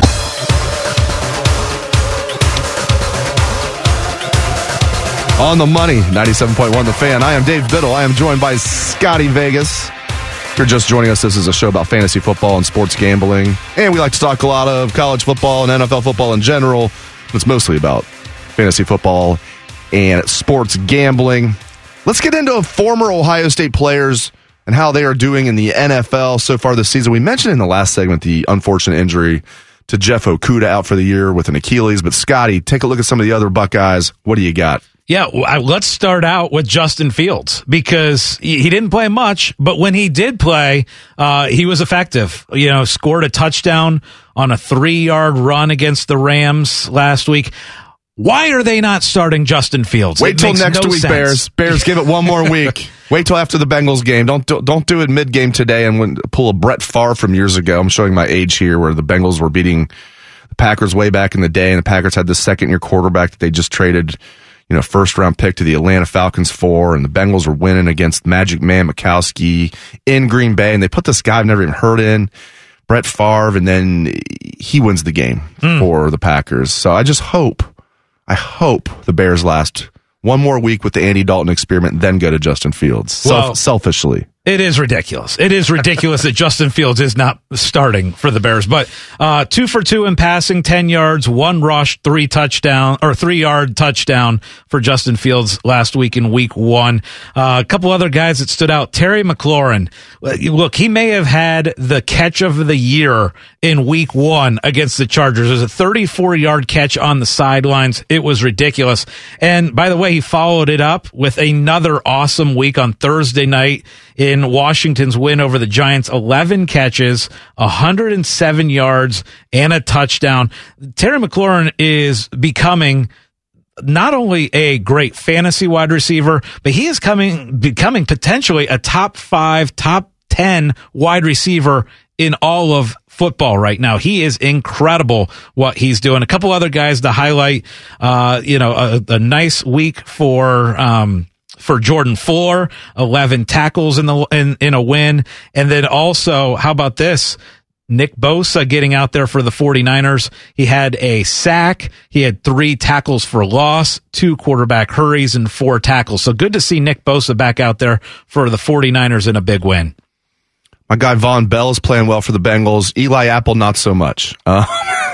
On The Money, ninety-seven point one The Fan. I am Dave Biddle. I am joined by Scotty Vegas. If you're just joining us, this is a show about fantasy football and sports gambling. And we like to talk a lot of college football and N F L football in general. It's mostly about fantasy football and sports gambling. Let's get into former Ohio State players and how they are doing in the N F L so far this season. We mentioned in the last segment the unfortunate injury to Jeff Okudah out for the year with an Achilles. But Scotty, take a look at some of the other Buckeyes. What do you got? Yeah, let's start out with Justin Fields because he didn't play much, but when he did play, uh, he was effective. You know, scored a touchdown on a three-yard run against the Rams last week. Why are they not starting Justin Fields? Wait till next week, sense. Bears. Bears, give it one more week. Wait till after the Bengals game. Don't do, don't do it mid-game today and when, pull a Brett Favre from years ago. I'm showing my age here where the Bengals were beating the Packers way back in the day, and the Packers had this second-year quarterback that they just traded, you know, first round pick to the Atlanta Falcons for, and the Bengals were winning against Magic Man Mikowski in Green Bay, and they put this guy I've never even heard in, Brett Favre, and then he wins the game mm. for the Packers. So I just hope, I hope the Bears last one more week with the Andy Dalton experiment, then go to Justin Fields. Well, Self- selfishly. It is ridiculous. It is ridiculous that Justin Fields is not starting for the Bears. But uh, two for two in passing, ten yards, one rush, three touchdown or three yard touchdown for Justin Fields last week in week one. Uh, a couple other guys that stood out. Terry McLaurin. Look, he may have had the catch of the year in week one against the Chargers. It was a thirty-four yard catch on the sidelines. It was ridiculous. And by the way, he followed it up with another awesome week on Thursday night in Washington's win over the Giants. eleven catches, one hundred seven yards, and a touchdown. Terry McLaurin is becoming not only a great fantasy wide receiver, but he is coming becoming potentially a top five, top ten wide receiver in all of football right now. He is incredible what he's doing. A couple other guys to highlight, uh, you know, a, a nice week for, um, for Jordan Fuller, eleven tackles in the, in, in a win. And then also, how about this? Nick Bosa getting out there for the 49ers. He had a sack. He had three tackles for loss, two quarterback hurries, and four tackles. So good to see Nick Bosa back out there for the 49ers in a big win. My guy Von Bell is playing well for the Bengals. Eli Apple, not so much. Uh,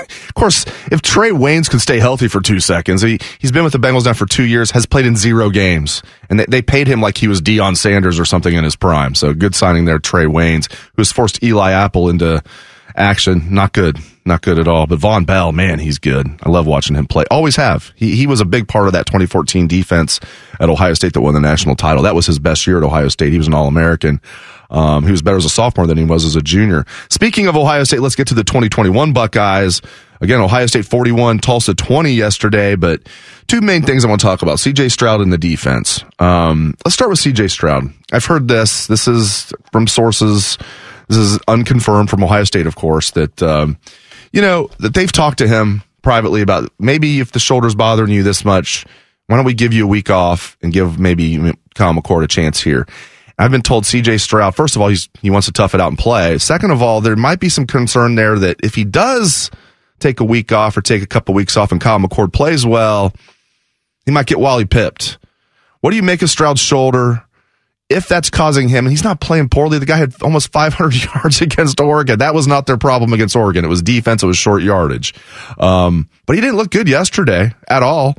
of course, if Trey Waynes could stay healthy for two seconds, he, he's been with the Bengals now for two years, has played in zero games. And they, they paid him like he was Deion Sanders or something in his prime. So good signing there, Trey Waynes, who has forced Eli Apple into action. Not good. Not good at all. But Von Bell, man, he's good. I love watching him play. Always have. He he was a big part of that twenty fourteen defense at Ohio State that won the national title. That was his best year at Ohio State. He was an All-American. Um, he was better as a sophomore than he was as a junior. Speaking of Ohio State, let's get to the twenty twenty-one Buckeyes. Again, Ohio State forty-one, Tulsa twenty yesterday, but two main things I want to talk about. C J Stroud and the defense. Um, let's start with C J Stroud. I've heard this. This is from sources. This is unconfirmed from Ohio State, of course, that, um, you know, that they've talked to him privately about maybe if the shoulder's bothering you this much, why don't we give you a week off and give maybe Kyle McCord a chance here? I've been told C J Stroud, first of all, he's, he wants to tough it out and play. Second of all, there might be some concern there that if he does take a week off or take a couple weeks off and Kyle McCord plays well, he might get Wally pipped. What do you make of Stroud's shoulder? If that's causing him, and he's not playing poorly, the guy had almost five hundred yards against Oregon. That was not their problem against Oregon. It was defense. It was short yardage. Um, but he didn't look good yesterday at all.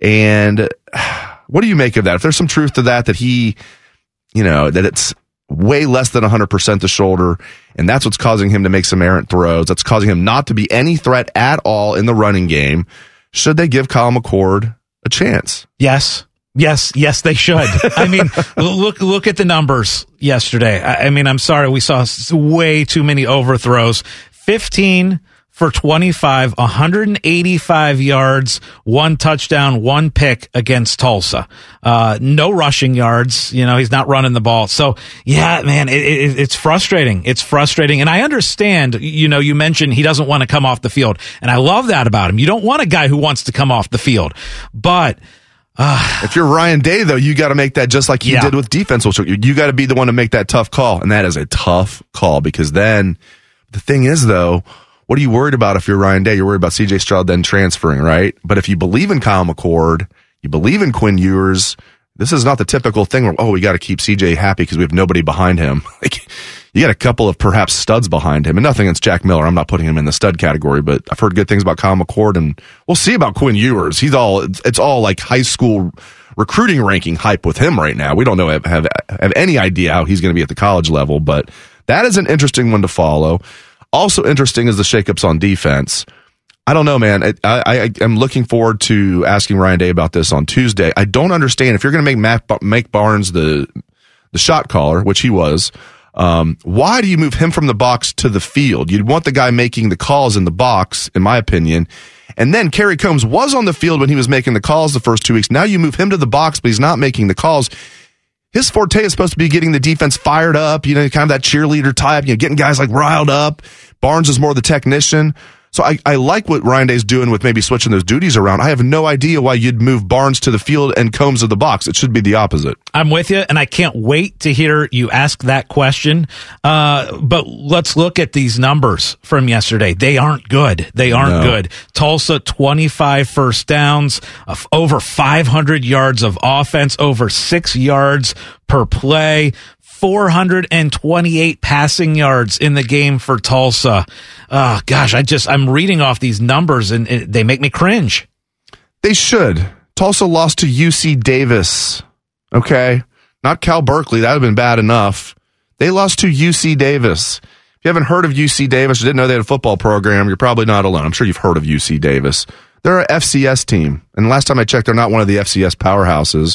And what do you make of that? If there's some truth to that, that he, you know, that it's way less than one hundred percent the shoulder, and that's what's causing him to make some errant throws. That's causing him not to be any threat at all in the running game. Should they give Kyle McCord a chance? Yes. Yes, yes, they should. I mean, look, look at the numbers yesterday. I, I mean, I'm sorry. We saw way too many overthrows. fifteen for twenty-five, one hundred eighty-five yards, one touchdown, one pick against Tulsa. Uh, no rushing yards. You know, he's not running the ball. So yeah, man, it, it, it's frustrating. It's frustrating. And I understand, you know, you mentioned he doesn't want to come off the field. And I love that about him. You don't want a guy who wants to come off the field, but Uh, if you're Ryan Day, though, you got to make that just like you yeah. did with defense. You got to be the one to make that tough call, and that is a tough call because then the thing is, though, what are you worried about if you're Ryan Day? You're worried about C J Stroud then transferring, right? But if you believe in Kyle McCord, you believe in Quinn Ewers, this is not the typical thing where, oh, we got to keep C J happy because we have nobody behind him. Like, you got a couple of perhaps studs behind him, and nothing against Jack Miller. I'm not putting him in the stud category, but I've heard good things about Kyle McCord, and we'll see about Quinn Ewers. He's all, it's, it's all like high school recruiting ranking hype with him right now. We don't know, have, have, have any idea how he's going to be at the college level, but that is an interesting one to follow. Also interesting is the shakeups on defense. I don't know, man. I, I, I'm looking forward to asking Ryan Day about this on Tuesday. I don't understand if you're going to make Mac, make Barnes the, the shot caller, which he was. Um, why do you move him from the box to the field? You'd want the guy making the calls in the box, in my opinion. And then Kerry Combs was on the field when he was making the calls the first two weeks. Now you move him to the box, but he's not making the calls. His forte is supposed to be getting the defense fired up, you know, kind of that cheerleader type, you know, getting guys like riled up. Barnes is more the technician. So I, I like what Ryan Day's doing with maybe switching those duties around. I have no idea why you'd move Barnes to the field and Combs to the box. It should be the opposite. I'm with you, and I can't wait to hear you ask that question. Uh, but let's look at these numbers from yesterday. They aren't good. They aren't No. good. Tulsa, twenty-five first downs, uh, over five hundred yards of offense, over six yards per play. four hundred twenty-eight passing yards in the game for Tulsa. Oh, gosh, I just, I'm reading off these numbers and it, they make me cringe. They should. Tulsa lost to U C Davis. Okay. Not Cal Berkeley. That would have been bad enough. They lost to U C Davis. If you haven't heard of U C Davis, you didn't know they had a football program, you're probably not alone. I'm sure you've heard of U C Davis. They're an F C S team. And last time I checked, they're not one of the F C S powerhouses.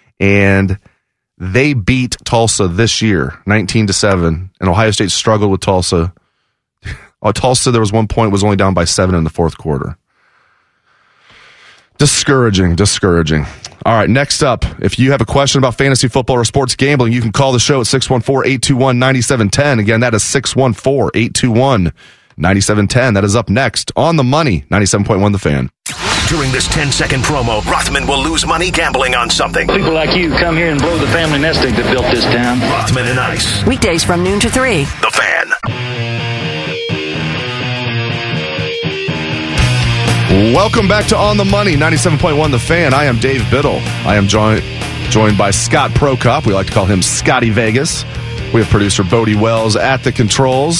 And they beat Tulsa this year, nineteen to seven, and Ohio State struggled with Tulsa. Oh, Tulsa, there was one point, was only down by seven in the fourth quarter. Discouraging, discouraging. All right, next up, if you have a question about fantasy football or sports gambling, you can call the show at six one four, eight two one, nine seven one zero. Again, that is six one four, eight two one, nine seven one zero. That is up next on The Money, ninety-seven point one The Fan. During this ten-second promo, Rothman will lose money gambling on something. People like you come here and blow the family nest egg that built this town. Rothman and Ice. Weekdays from noon to three. The Fan. Welcome back to On the Money, ninety-seven point one The Fan. I am Dave Biddle. I am joined joined by Scott Prokop. We like to call him Scotty Vegas. We have producer Bodie Wells at the controls.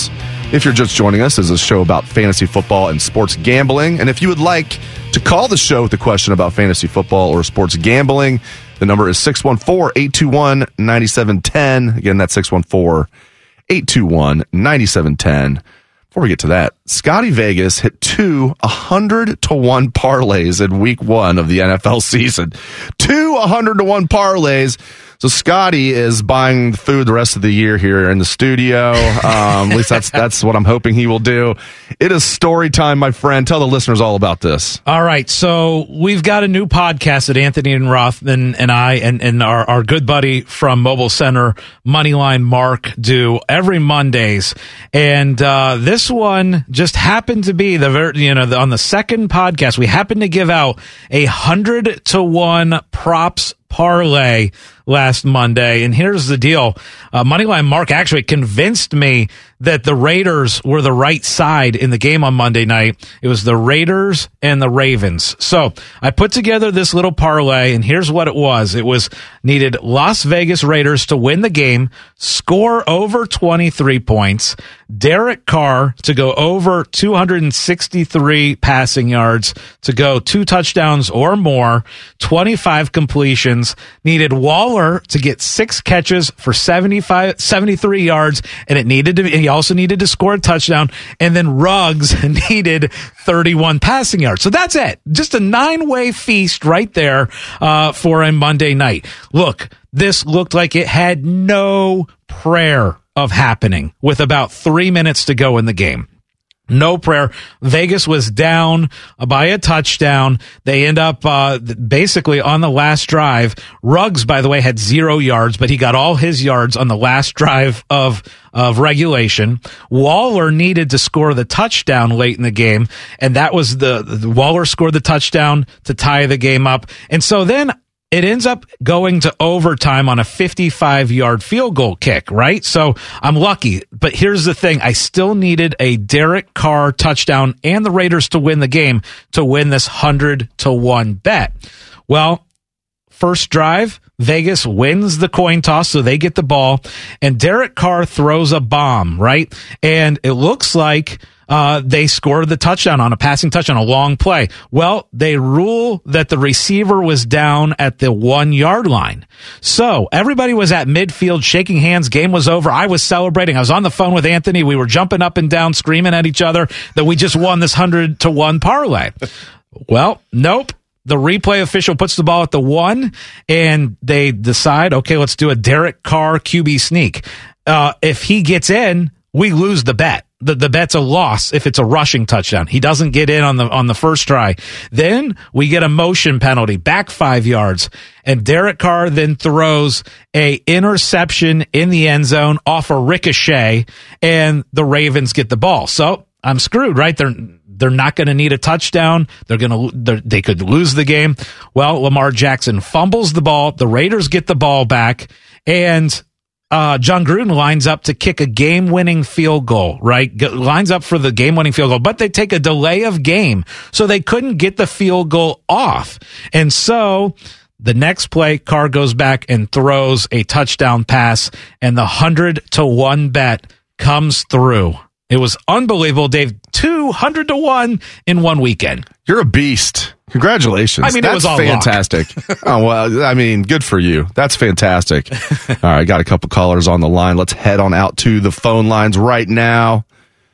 If you're just joining us, this is a show about fantasy football and sports gambling. And if you would like to call the show with a question about fantasy football or sports gambling, the number is six one four, eight two one, nine seven one zero. Again, that's six one four, eight two one, nine seven one zero. Before we get to that, Scotty Vegas hit two one hundred to one parlays in week one of the N F L season. Two one hundred to one parlays. So Scotty is buying food the rest of the year here in the studio. Um, at least that's that's what I'm hoping he will do. It is story time, my friend. Tell the listeners all about this. All right. So we've got a new podcast that Anthony and Rothman and I and, and our, our good buddy from Mobile Center, Moneyline Mark, do every Mondays. And uh, this one just happened to be the ver- you know the, on the second podcast we happened to give out a hundred to one props parlay last Monday. And here's the deal. Uh, Moneyline Mark actually convinced me that the Raiders were the right side in the game on Monday night. It was the Raiders and the Ravens. So I put together this little parlay, and here's what it was. It was needed Las Vegas Raiders to win the game, score over twenty-three points, Derek Carr to go over two hundred sixty-three passing yards, to go two touchdowns or more, twenty-five completions, needed Waller to get six catches for seventy-five, seventy-three yards, and it needed to be, he also needed to score a touchdown, and then Ruggs needed thirty-one passing yards. So that's it. Just a nine-way feast right there uh, for a Monday night. Look, this looked like it had no prayer of happening with about three minutes to go in the game. No prayer. Vegas was down by a touchdown. They end up uh, basically on the last drive. Ruggs, by the way, had zero yards, but he got all his yards on the last drive of of regulation. Waller needed to score the touchdown late in the game, and that was the, the Waller scored the touchdown to tie the game up. And so then it ends up going to overtime on a fifty-five-yard field goal kick, right? So I'm lucky. But here's the thing. I still needed a Derek Carr touchdown and the Raiders to win the game to win this one hundred to one bet. Well, first drive, Vegas wins the coin toss, so they get the ball. And Derek Carr throws a bomb, right? And it looks like Uh, they scored the touchdown on a passing touchdown, a long play. Well, they rule that the receiver was down at the one yard line. So everybody was at midfield shaking hands. Game was over. I was celebrating. I was on the phone with Anthony. We were jumping up and down, screaming at each other that we just won this hundred to one parlay. Well, nope. The replay official puts the ball at the one, and they decide, okay, let's do a Derek Carr Q B sneak. Uh, if he gets in, we lose the bet. The, the bet's a loss if it's a rushing touchdown. He doesn't get in on the on the first try. Then we get a motion penalty, back five yards. And Derek Carr then throws a interception in the end zone off a ricochet, and the Ravens get the ball. So I'm screwed, right? They're they're not going to need a touchdown. They're going to they could lose the game. Well, Lamar Jackson fumbles the ball. The Raiders get the ball back, and Uh, John Gruden lines up to kick a game-winning field goal, right? G- lines up for the game-winning field goal, but they take a delay of game, so they couldn't get the field goal off. And so the next play, Carr goes back and throws a touchdown pass, and the one hundred to one bet comes through. It was unbelievable, Dave. two hundred to one in one weekend. You're a beast. Congratulations. I mean, That's it was all fantastic. Oh, well, I mean, good for you. That's fantastic. All right, got a couple callers on the line. Let's head on out to the phone lines right now.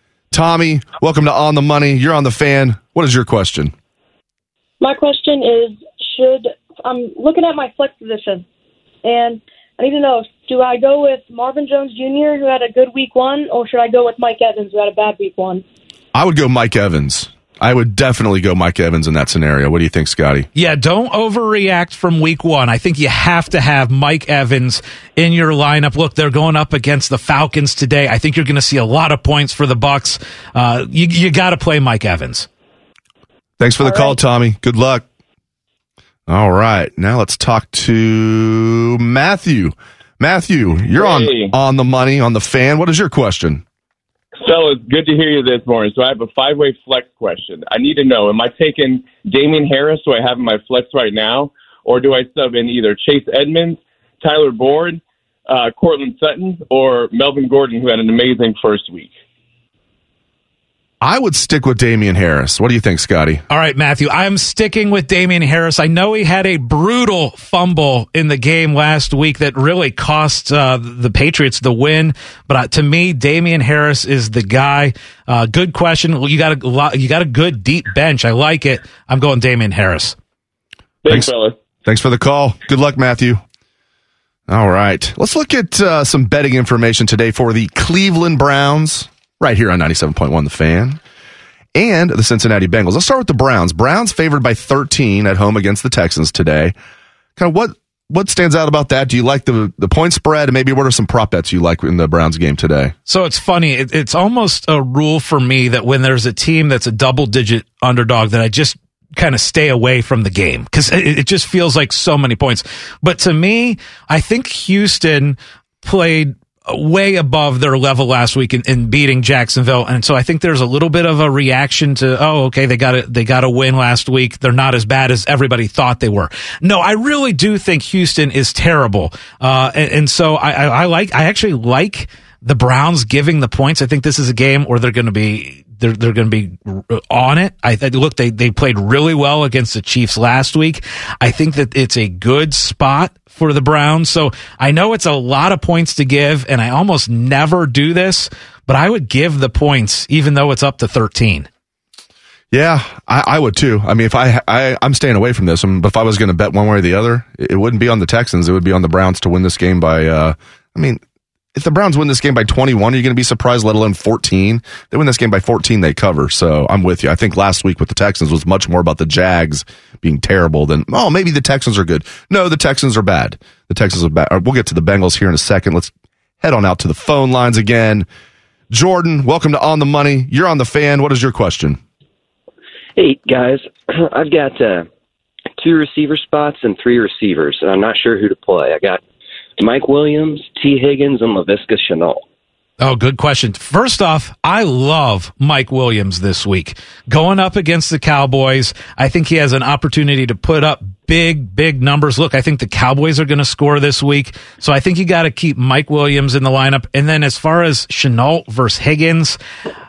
Tommy, welcome to On the Money. You're on the Fan. What is your question? My question is, should I'm looking at my flex position, and I need to know, do I go with Marvin Jones Junior, who had a good week one, or should I go with Mike Evans, who had a bad week one? I would go Mike Evans. I would definitely go Mike Evans in that scenario. What do you think, Scotty? Yeah, don't overreact from week one. I think you have to have Mike Evans in your lineup. Look, they're going up against the Falcons today. I think you're going to see a lot of points for the Bucs. Uh, you you got to play Mike Evans. Thanks for the All call, right. Tommy. Good luck. All right, now let's talk to Matthew. Matthew, you're hey. on on the money, on the Fan. What is your question? Fellas, good to hear you this morning. So I have a five-way flex question. I need to know, am I taking Damian Harris, who I have in my flex right now, or do I sub in either Chase Edmonds, Tyler Boyd, uh, Cortland Sutton, or Melvin Gordon, who had an amazing first week? I would stick with Damian Harris. What do you think, Scotty? All right, Matthew, I'm sticking with Damian Harris. I know he had a brutal fumble in the game last week that really cost uh, the Patriots the win. But uh, to me, Damian Harris is the guy. Uh, good question. Well, you got a lot, you got a good deep bench. I like it. I'm going Damian Harris. Thanks, fellas. Thanks for the call. Good luck, Matthew. All right. Let's look at uh, some betting information today for the Cleveland Browns. Right here on ninety-seven point one The Fan. And the Cincinnati Bengals. Let's start with the Browns. Browns favored by thirteen at home against the Texans today. Kind of what what stands out about that? Do you like the the point spread? And maybe what are some prop bets you like in the Browns game today? So it's funny. It, it's almost a rule for me that when there's a team that's a double-digit underdog that I just kind of stay away from the game because it, it just feels like so many points. But to me, I think Houston played way above their level last week in, in beating Jacksonville, and so I think there's a little bit of a reaction to, oh, okay, they got a, they got a win last week. They're not as bad as everybody thought they were. No, I really do think Houston is terrible, uh, and, and so I, I, I like, I actually like the Browns giving the points. I think this is a game where they're going to be they're they're going to be on it. I, I look, they they played really well against the Chiefs last week. I think that it's a good spot for the Browns. So I know it's a lot of points to give, and I almost never do this, but I would give the points even though it's up to thirteen. Yeah, I, I would too. I mean, if I, I I'm staying away from this, but if I was going to bet one way or the other, it wouldn't be on the Texans. It would be on the Browns to win this game by. Uh, I mean. If the Browns win this game by twenty-one, are you going to be surprised, let alone fourteen? They win this game by fourteen, they cover. So I'm with you. I think last week with the Texans was much more about the Jags being terrible than, oh, maybe the Texans are good. No, the Texans are bad. The Texans are bad. We'll get to the Bengals here in a second. Let's head on out to the phone lines again. Jordan, welcome to On the Money. You're on the Fan. What is your question? Hey, guys. I've got uh, two receiver spots and three receivers, and I'm not sure who to play. I got Mike Williams, T. Higgins, and Laviska Shenault. Oh, good question. First off, I love Mike Williams this week. Going up against the Cowboys, I think he has an opportunity to put up big, big numbers. Look, I think the Cowboys are going to score this week, so I think you got to keep Mike Williams in the lineup. And then as far as Shenault versus Higgins,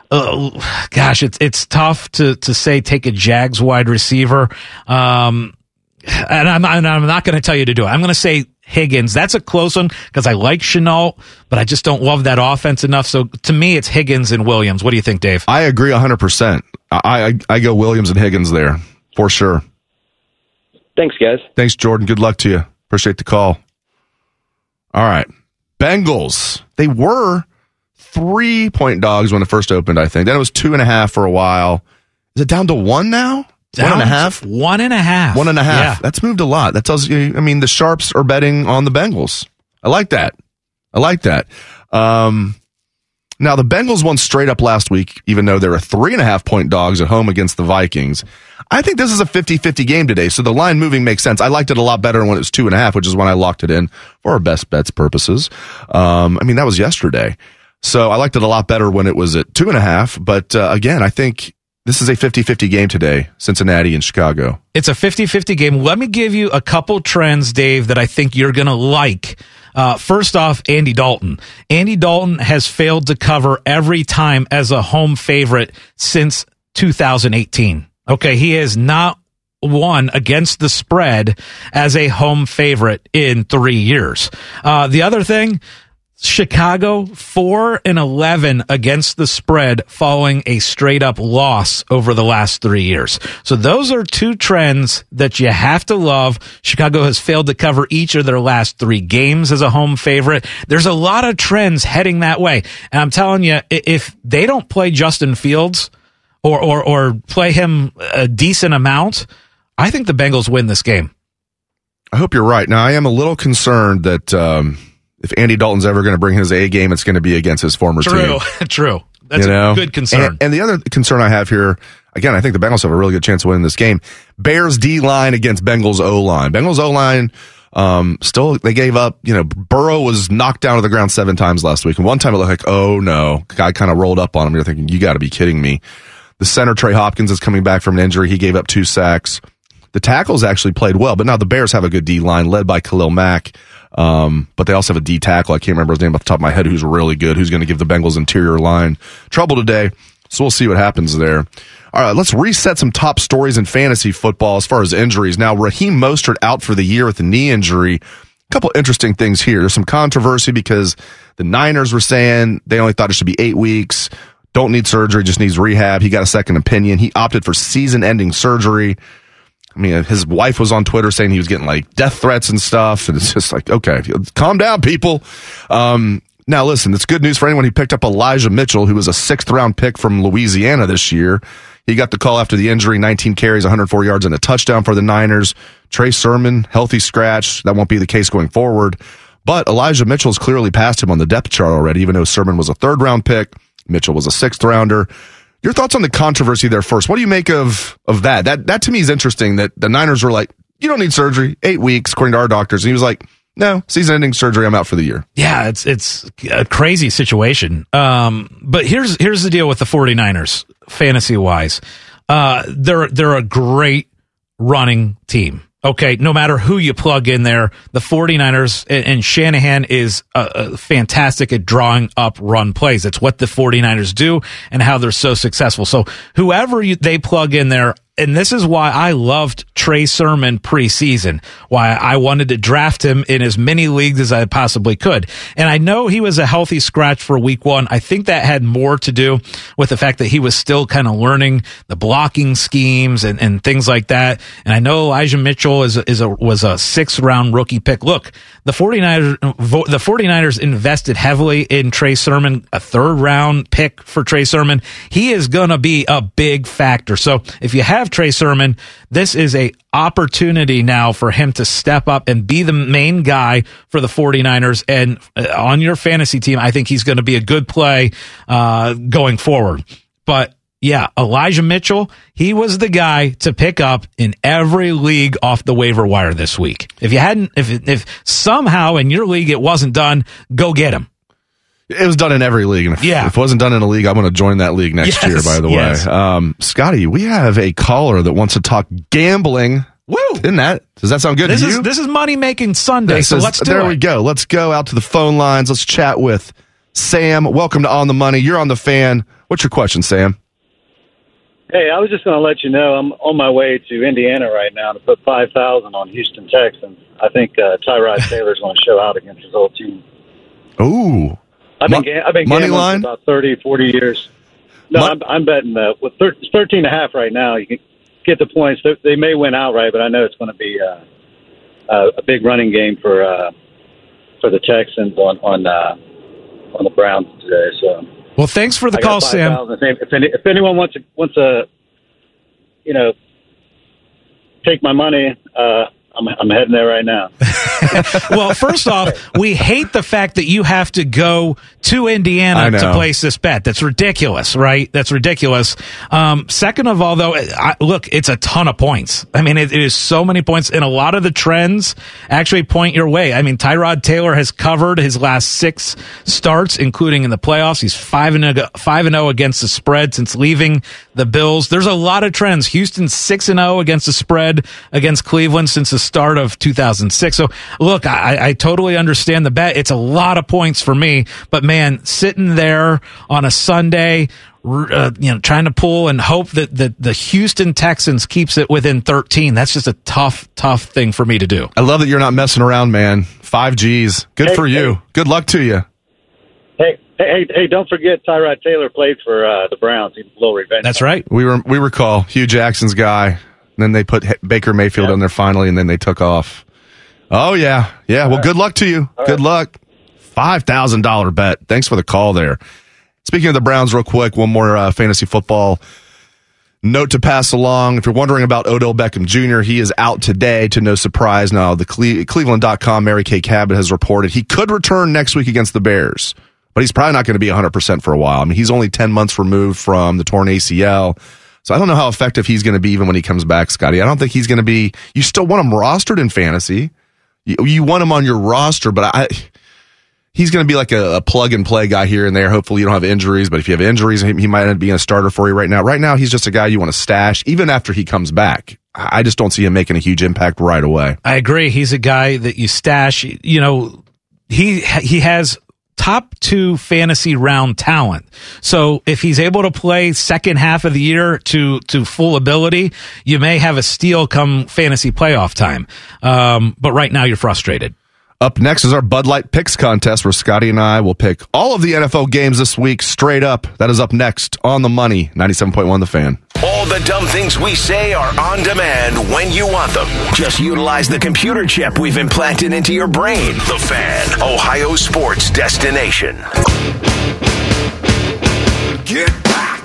uh, gosh, it's it's tough to to say take a Jags wide receiver. Um, and I'm, and I'm not going to tell you to do it. I'm going to say Higgins. That's a close one because I like Shenault, but I just don't love that offense enough. So to me, it's Higgins and Williams. What do you think, Dave? I agree one hundred percent. I, I, I go Williams and Higgins there for sure. Thanks, guys. Thanks, Jordan. Good luck to you. Appreciate the call. All right. Bengals. They were three-point dogs when it first opened, I think. Then it was two and a half for a while. Is it down to one now? Down one and a half? One and a half. One and a half. Yeah. That's moved a lot. That tells you, I mean, the sharps are betting on the Bengals. I like that. I like that. Um, now, the Bengals won straight up last week, even though they were three and a half point dogs at home against the Vikings. I think this is a fifty-fifty game today, so the line moving makes sense. I liked it a lot better when it was two and a half, which is when I locked it in for our best bets purposes. Um, I mean, that was yesterday. So I liked it a lot better when it was at two and a half. But uh, again, I think this is a fifty-fifty game today, Cincinnati and Chicago. It's a fifty-fifty game. Let me give you a couple trends, Dave, that I think you're going to like. Uh, first off, Andy Dalton. Andy Dalton has failed to cover every time as a home favorite since two thousand eighteen. Okay, he has not won against the spread as a home favorite in three years. Uh, the other thing, Chicago four and eleven against the spread following a straight up loss over the last three years. So those are two trends that you have to love. Chicago has failed to cover each of their last three games as a home favorite. There's a lot of trends heading that way. And I'm telling you, if they don't play Justin Fields or, or, or play him a decent amount, I think the Bengals win this game. I hope you're right. Now, I am a little concerned that, um, if Andy Dalton's ever going to bring his A game, it's going to be against his former True. team. True. That's you know? a good concern. And, and the other concern I have here, again, I think the Bengals have a really good chance of winning this game. Bears D-line against Bengals O-line. Bengals O-line, um, still, they gave up, you know, Burrow was knocked down to the ground seven times last week. And one time it looked like, oh no, guy kind of rolled up on him. You're thinking, you got to be kidding me. The center, Trey Hopkins, is coming back from an injury. He gave up two sacks. The tackles actually played well, but now the Bears have a good D-line led by Khalil Mack. Um, but they also have a D tackle. I can't remember his name off the top of my head, who's really good, who's going to give the Bengals interior line trouble today. So we'll see what happens there. All right, let's reset some top stories in fantasy football as far as injuries. Now, Raheem Mostert out for the year with a knee injury. A couple interesting things here. There's some controversy because the Niners were saying they only thought it should be eight weeks. Don't need surgery, just needs rehab. He got a second opinion. He opted for season-ending surgery. I mean, his wife was on Twitter saying he was getting like death threats and stuff. And it's just like, okay, calm down, people. Um, now, listen, it's good news for anyone who picked up Elijah Mitchell, who was a sixth-round pick from Louisiana this year. He got the call after the injury, nineteen carries, one hundred four yards, and a touchdown for the Niners. Trey Sermon, healthy scratch. That won't be the case going forward. But Elijah Mitchell's clearly passed him on the depth chart already, even though Sermon was a third-round pick. Mitchell was a sixth-rounder. Your thoughts on the controversy there first. What do you make of of that? That, that to me is interesting, that the Niners were like, you don't need surgery, eight weeks, according to our doctors. And he was like, no, season-ending surgery, I'm out for the year. Yeah, it's it's a crazy situation. Um, but here's here's the deal with the 49ers, fantasy-wise. Uh, they're they're a great running team. Okay, no matter who you plug in there, the 49ers, and, and Shanahan is uh, uh, fantastic at drawing up run plays. It's what the 49ers do and how they're so successful. So whoever you, they plug in there, and this is why I loved Trey Sermon preseason, why I wanted to draft him in as many leagues as I possibly could. And I know he was a healthy scratch for week one. I think that had more to do with the fact that he was still kind of learning the blocking schemes and, and things like that. And I know Elijah Mitchell is a, is a, was a sixth round rookie pick. Look, the 49ers, the 49ers invested heavily in Trey Sermon, a third round pick for Trey Sermon. He is going to be a big factor. So if you have Trey Sermon, this is a opportunity now for him to step up and be the main guy for the 49ers. And on your fantasy team, I think he's going to be a good play uh, going forward. But yeah, Elijah Mitchell, he was the guy to pick up in every league off the waiver wire this week. If you hadn't, if if somehow in your league it wasn't done, go get him. It was done in every league. And if, yeah. if it wasn't done in a league, I'm going to join that league next yes, year, by the yes. way. Um, Scotty, we have a caller that wants to talk gambling. Woo! Isn't that? Does that sound good this to is, you? This is Money Making Sunday, this so is, let's do there it. There we go. Let's go out to the phone lines. Let's chat with Sam. Welcome to On the Money. You're on the Fan. What's your question, Sam? Hey, I was just going to let you know I'm on my way to Indiana right now to put five thousand on Houston Texans. I think uh, Tyrod Taylor's going to show out against his old team. Ooh. I've been, Mo- I've been money gambling line? for about thirty, forty years. No, Mon- I'm, I'm betting uh, with thir- thirteen and a half right now. You can get the points. They, they may win outright, but I know it's going to be uh, uh, a big running game for uh, for the Texans on on uh, on the Browns today. So, well, thanks for the I call, Sam. If, any, if anyone wants to, wants to, you know, take my money. Uh, I'm, I'm heading there right now. Well, first off, we hate the fact that you have to go to Indiana to place this bet. That's ridiculous, right? That's ridiculous. Um, second of all, though, I, look, it's a ton of points. I mean, it, it is so many points, and a lot of the trends actually point your way. I mean, Tyrod Taylor has covered his last six starts, including in the playoffs. He's five and five and zero against the spread since leaving the Bills. There's a lot of trends. Houston six and zero against the spread against Cleveland since the start of two thousand six. So, look, I, I totally understand the bet. It's a lot of points for me, but man, sitting there on a Sunday, uh, you know, trying to pull and hope that the, the Houston Texans keeps it within thirteen. That's just a tough, tough thing for me to do. I love that you're not messing around, man. Five G's. Good hey, for you. Hey. Good luck to you. Hey, hey, hey! Don't forget Tyrod Taylor played for uh, the Browns. He's a little revenge. That's right. We were we recall Hugh Jackson's guy. And then they put Baker Mayfield yep. in there finally, and then they took off. Oh, yeah. Yeah, well, right. Good luck to you. All good right. luck. five thousand dollars bet. Thanks for the call there. Speaking of the Browns real quick, one more uh, fantasy football note to pass along. If you're wondering about Odell Beckham Junior, he is out today to no surprise. Now, the Cle- Cleveland dot com, Mary Kay Cabot has reported he could return next week against the Bears, but he's probably not going to be one hundred percent for a while. I mean, he's only ten months removed from the torn A C L. So I don't know how effective he's going to be even when he comes back, Scotty. I don't think he's going to be – you still want him rostered in fantasy. You, you want him on your roster, but I, he's going to be like a, a plug-and-play guy here and there. Hopefully you don't have injuries, but if you have injuries, he, he might end up being a starter for you right now. Right now, he's just a guy you want to stash even after he comes back. I just don't see him making a huge impact right away. I agree. He's a guy that you stash. You know, he he has – top two fantasy round talent. So if he's able to play second half of the year to, to full ability, you may have a steal come fantasy playoff time. Um, but right now you're frustrated. Up next is our Bud Light Picks contest, where Scotty and I will pick all of the N F L games this week straight up. That is up next on The Money, ninety-seven point one The Fan. All the dumb things we say are on demand when you want them. Just utilize the computer chip we've implanted into your brain. The Fan, Ohio sports destination. Get back.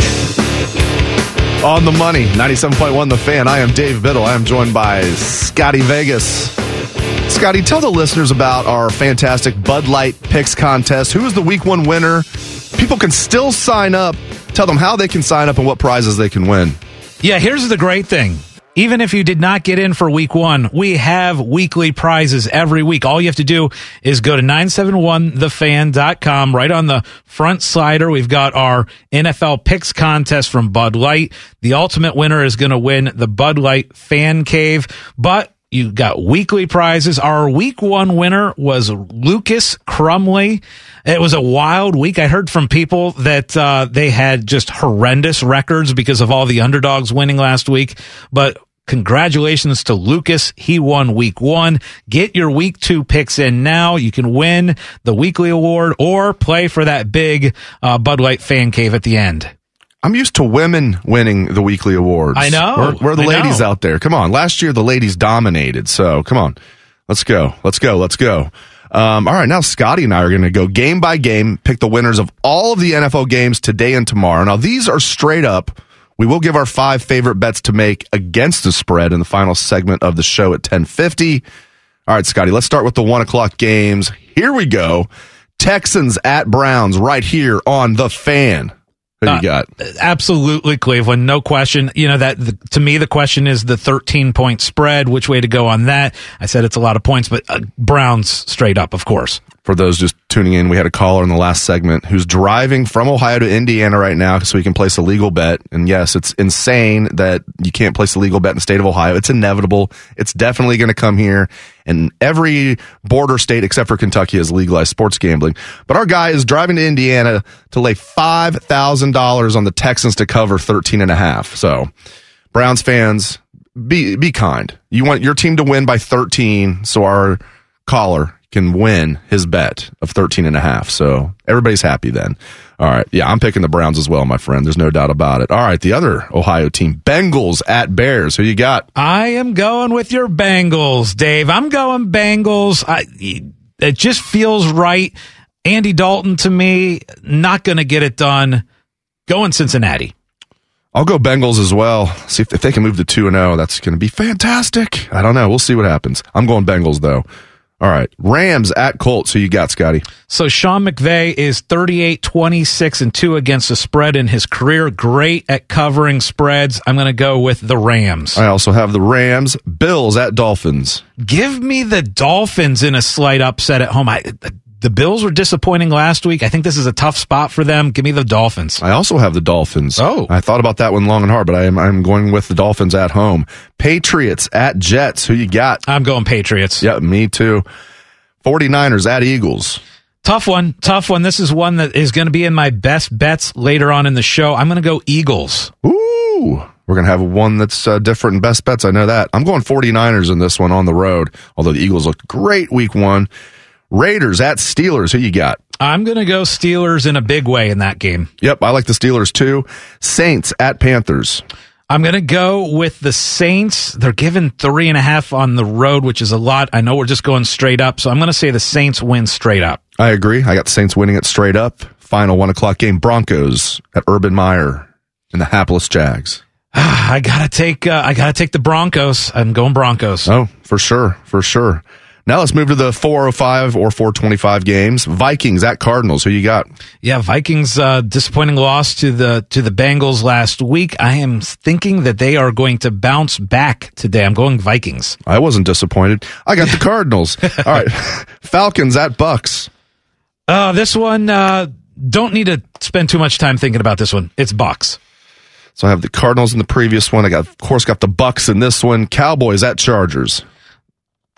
On The Money, ninety-seven point one The Fan. I am Dave Biddle. I am joined by Scotty Vegas. Scotty, tell the listeners about our fantastic Bud Light Picks contest. Who is the week one winner? People can still sign up. Tell them how they can sign up and what prizes they can win. Yeah, here's the great thing. Even if you did not get in for week one, we have weekly prizes every week. All you have to do is go to nine seven one the fan dot com. Right on the front slider, we've got our N F L Picks contest from Bud Light. The ultimate winner is going to win the Bud Light Fan Cave. But you got weekly prizes. Our week one winner was Lucas Crumley. It was a wild week. I heard from people that uh, they had just horrendous records because of all the underdogs winning last week. But congratulations to Lucas. He won week one. Get your week two picks in now. You can win the weekly award or play for that big uh, Bud Light Fan Cave at the end. I'm used to women winning the weekly awards. I know. Where, where are the I ladies know. out there? Come on. Last year, the ladies dominated. So come on. Let's go. Let's go. Let's go. Um, all right. Now, Scotty and I are going to go game by game, pick the winners of all of the N F L games today and tomorrow. Now, these are straight up. We will give our five favorite bets to make against the spread in the final segment of the show at ten fifty. All right, Scotty, let's start with the one o'clock games. Here we go. Texans at Browns right here on The Fan. Who you got? Uh, absolutely, Cleveland, no question. You know that the, to me the question is the thirteen point spread. Which way to go on that? I said it's a lot of points, but uh, Browns straight up, of course. For those just tuning in, we had a caller in the last segment who's driving from Ohio to Indiana right now so he can place a legal bet. And yes, it's insane that you can't place a legal bet in the state of Ohio. It's inevitable. It's definitely going to come here. And every border state except for Kentucky has legalized sports gambling. But our guy is driving to Indiana to lay five thousand dollars on the Texans to cover thirteen and a half. So Browns fans, be be kind. You want your team to win by thirteen so our caller can win his bet of thirteen and a half. So everybody's happy then. All right. Yeah, I'm picking the Browns as well, my friend. There's no doubt about it. All right. The other Ohio team, Bengals at Bears. Who you got? I am going with your Bengals, Dave. I'm going Bengals. I, it just feels right. Andy Dalton, to me, not going to get it done. Going Cincinnati. I'll go Bengals as well. See if, if they can move to two and oh. That's going to be fantastic. I don't know. We'll see what happens. I'm going Bengals, though. All right. Rams at Colts. Who you got, Scotty? So Sean McVay is thirty-eight, twenty-six, and two against the spread in his career. Great at covering spreads. I'm going to go with the Rams. I also have the Rams. Bills at Dolphins. Give me the Dolphins in a slight upset at home. I, the Bills were disappointing last week. I think this is a tough spot for them. Give me the Dolphins. I also have the Dolphins. Oh. I thought about that one long and hard, but I am, I'm going with the Dolphins at home. Patriots at Jets. Who you got? I'm going Patriots. Yeah, me too. forty-niners at Eagles. Tough one. Tough one. This is one that is going to be in my best bets later on in the show. I'm going to go Eagles. Ooh. We're going to have one that's uh, different in best bets. I know that. I'm going forty-niners in this one on the road, although the Eagles looked great week one. Raiders at Steelers. Who you got? I'm going to go Steelers in a big way in that game. Yep, I like the Steelers too. Saints at Panthers. I'm going to go with the Saints. They're given three and a half on the road, which is a lot. I know we're just going straight up, so I'm going to say the Saints win straight up. I agree. I got the Saints winning it straight up. Final one o'clock game, Broncos at Urban Meyer and the hapless Jags. I gotta take. Uh, I gotta take the Broncos. I'm going Broncos. Oh, for sure, for sure. Now let's move to the four oh five or four twenty-five games. Vikings at Cardinals. Who you got? Yeah, Vikings uh, disappointing loss to the to the Bengals last week. I am thinking that they are going to bounce back today. I'm going Vikings. I wasn't disappointed. I got the Cardinals. All right, Falcons at Bucks. Uh, this one uh, don't need to spend too much time thinking about this one. It's Bucks. So I have the Cardinals in the previous one. I got, of course, got the Bucks in this one. Cowboys at Chargers.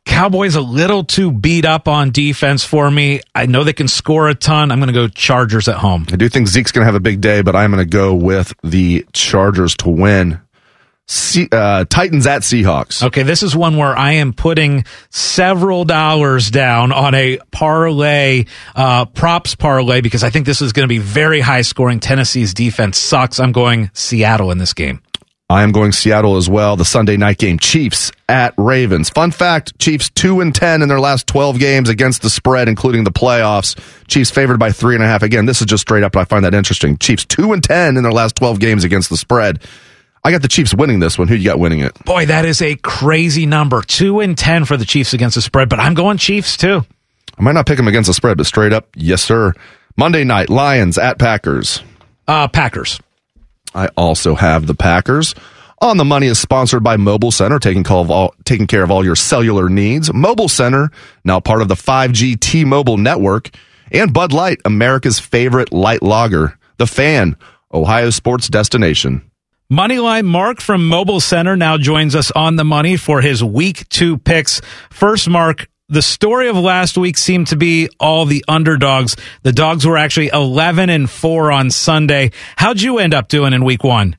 Cowboys a little too beat up on defense for me. I know they can score a ton. I'm going to go Chargers at home. I do think Zeke's going to have a big day, but I'm going to go with the Chargers to win. C- uh, Titans at Seahawks. Okay, this is one where I am putting several dollars down on a parlay, uh, props parlay, because I think this is going to be very high scoring. Tennessee's defense sucks. I'm going Seattle in this game. I am going Seattle as well. The Sunday night game, Chiefs at Ravens. Fun fact, Chiefs two and ten in their last twelve games against the spread, including the playoffs. Chiefs favored by three and a half. Again, this is just straight up, but I find that interesting. Chiefs two and ten in their last twelve games against the spread. I got the Chiefs winning this one. Who you got winning it? Boy, that is a crazy number. two and ten for the Chiefs against the spread, but I'm going Chiefs too. I might not pick them against the spread, but straight up, yes, sir. Monday night, Lions at Packers. Uh, Packers. I also have the Packers. On the Money is sponsored by Mobile Center, taking, call of all, taking care of all your cellular needs. Mobile Center, now part of the five G T-Mobile network. And Bud Light, America's favorite light lager. The Fan, Ohio sports destination. Moneyline Mark from Mobile Center now joins us on the money for his week two picks. First, Mark, the story of last week seemed to be all the underdogs. The dogs were actually eleven and four on Sunday. How'd you end up doing in week one?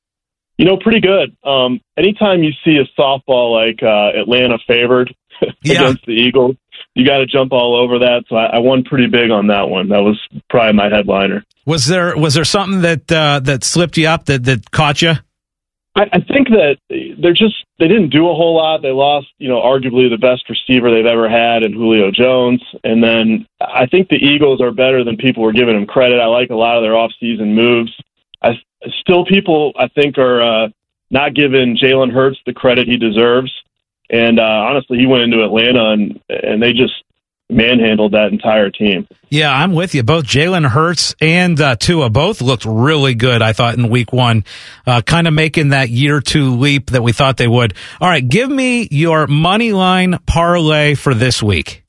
You know, pretty good. Um, anytime you see a softball like uh, Atlanta favored yeah. against the Eagles, you got to jump all over that. So I, I won pretty big on that one. That was probably my headliner. Was there was there something that uh, that slipped you up that, that caught you? I, I think that they're just they didn't do a whole lot. They lost, you know, arguably the best receiver they've ever had in Julio Jones, and then I think the Eagles are better than people were giving them credit. I like a lot of their offseason moves. I still people I think are uh, not giving Jalen Hurts the credit he deserves, and uh, honestly, he went into Atlanta and and they just manhandled that entire team. Yeah, I'm with you. Both Jalen Hurts and uh, Tua both looked really good, I thought, in week one, uh, kind of making that year two leap that we thought they would. All right, give me your money line parlay for this week.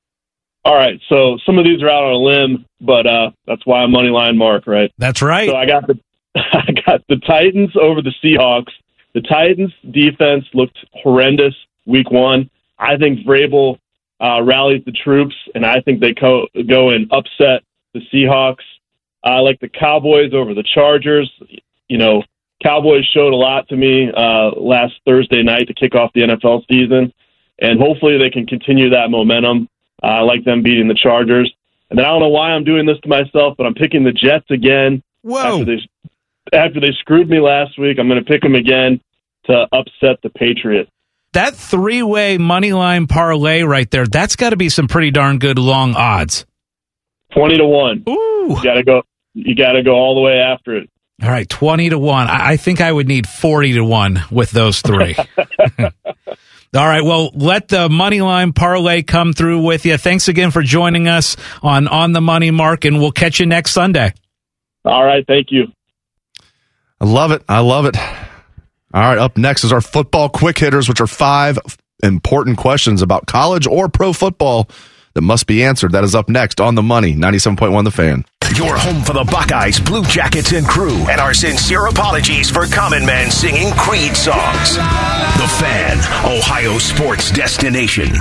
All right, so some of these are out on a limb, but uh, that's why I'm money line Mark, right? That's right. So I got the I got the Titans over the Seahawks. The Titans defense looked horrendous week one. I think Vrabel uh, rallies the troops, and I think they co- go and upset the Seahawks. I like the Cowboys over the Chargers. You know, Cowboys showed a lot to me uh, last Thursday night to kick off the N F L season, and hopefully they can continue that momentum. Uh, I like them beating the Chargers. And then I don't know why I'm doing this to myself, but I'm picking the Jets again. Whoa. After they, after they screwed me last week, I'm going to pick them again to upset the Patriots. That three-way money line parlay right there, that's got to be some pretty darn good long odds. twenty to one. Ooh. You got to go you got to go all the way after it. All right, twenty to one. I, I think I would need forty to one with those three. All right, well, let the money line parlay come through with you. Thanks again for joining us on On the Money, Mark, and we'll catch you next Sunday. All right, thank you. I love it. I love it. All right, up next is our football quick hitters, which are five important questions about college or pro football that must be answered. That is up next on The Money, ninety-seven point one The Fan. Your home for the Buckeyes, Blue Jackets, and crew, and our sincere apologies for common men singing Creed songs. The Fan, Ohio sports destination.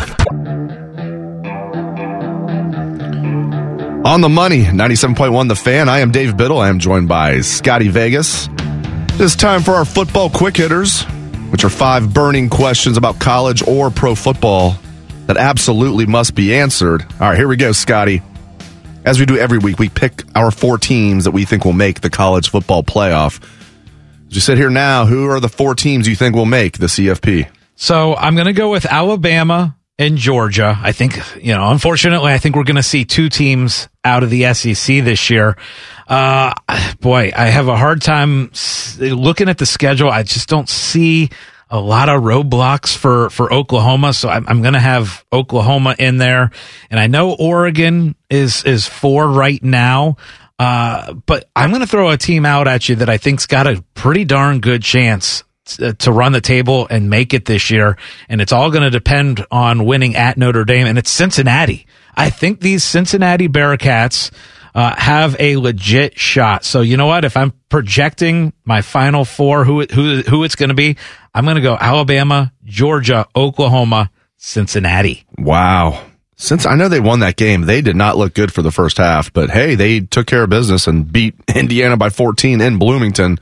On The Money, ninety-seven point one The Fan. I am Dave Biddle. I am joined by Scotty Vegas. It's time for our football quick hitters, which are five burning questions about college or pro football that absolutely must be answered. All right, here we go, Scotty. As we do every week, we pick our four teams that we think will make the college football playoff. As you sit here now, who are the four teams you think will make the C F P? So I'm going to go with Alabama and Georgia. I think, you know, unfortunately, I think we're going to see two teams out of the S E C this year. Uh, boy, I have a hard time looking at the schedule. I just don't see a lot of roadblocks for, for Oklahoma. So I'm, I'm going to have Oklahoma in there. And I know Oregon is, is four right now. Uh, but I'm going to throw a team out at you that I think's got a pretty darn good chance to, to run the table and make it this year. And it's all going to depend on winning at Notre Dame. And it's Cincinnati. I think these Cincinnati Bearcats Uh, have a legit shot. So you know what? If I'm projecting my final four, who who who it's going to be, I'm going to go Alabama, Georgia, Oklahoma, Cincinnati. Wow. Since I know they won that game, they did not look good for the first half, but hey, they took care of business and beat Indiana by fourteen in Bloomington.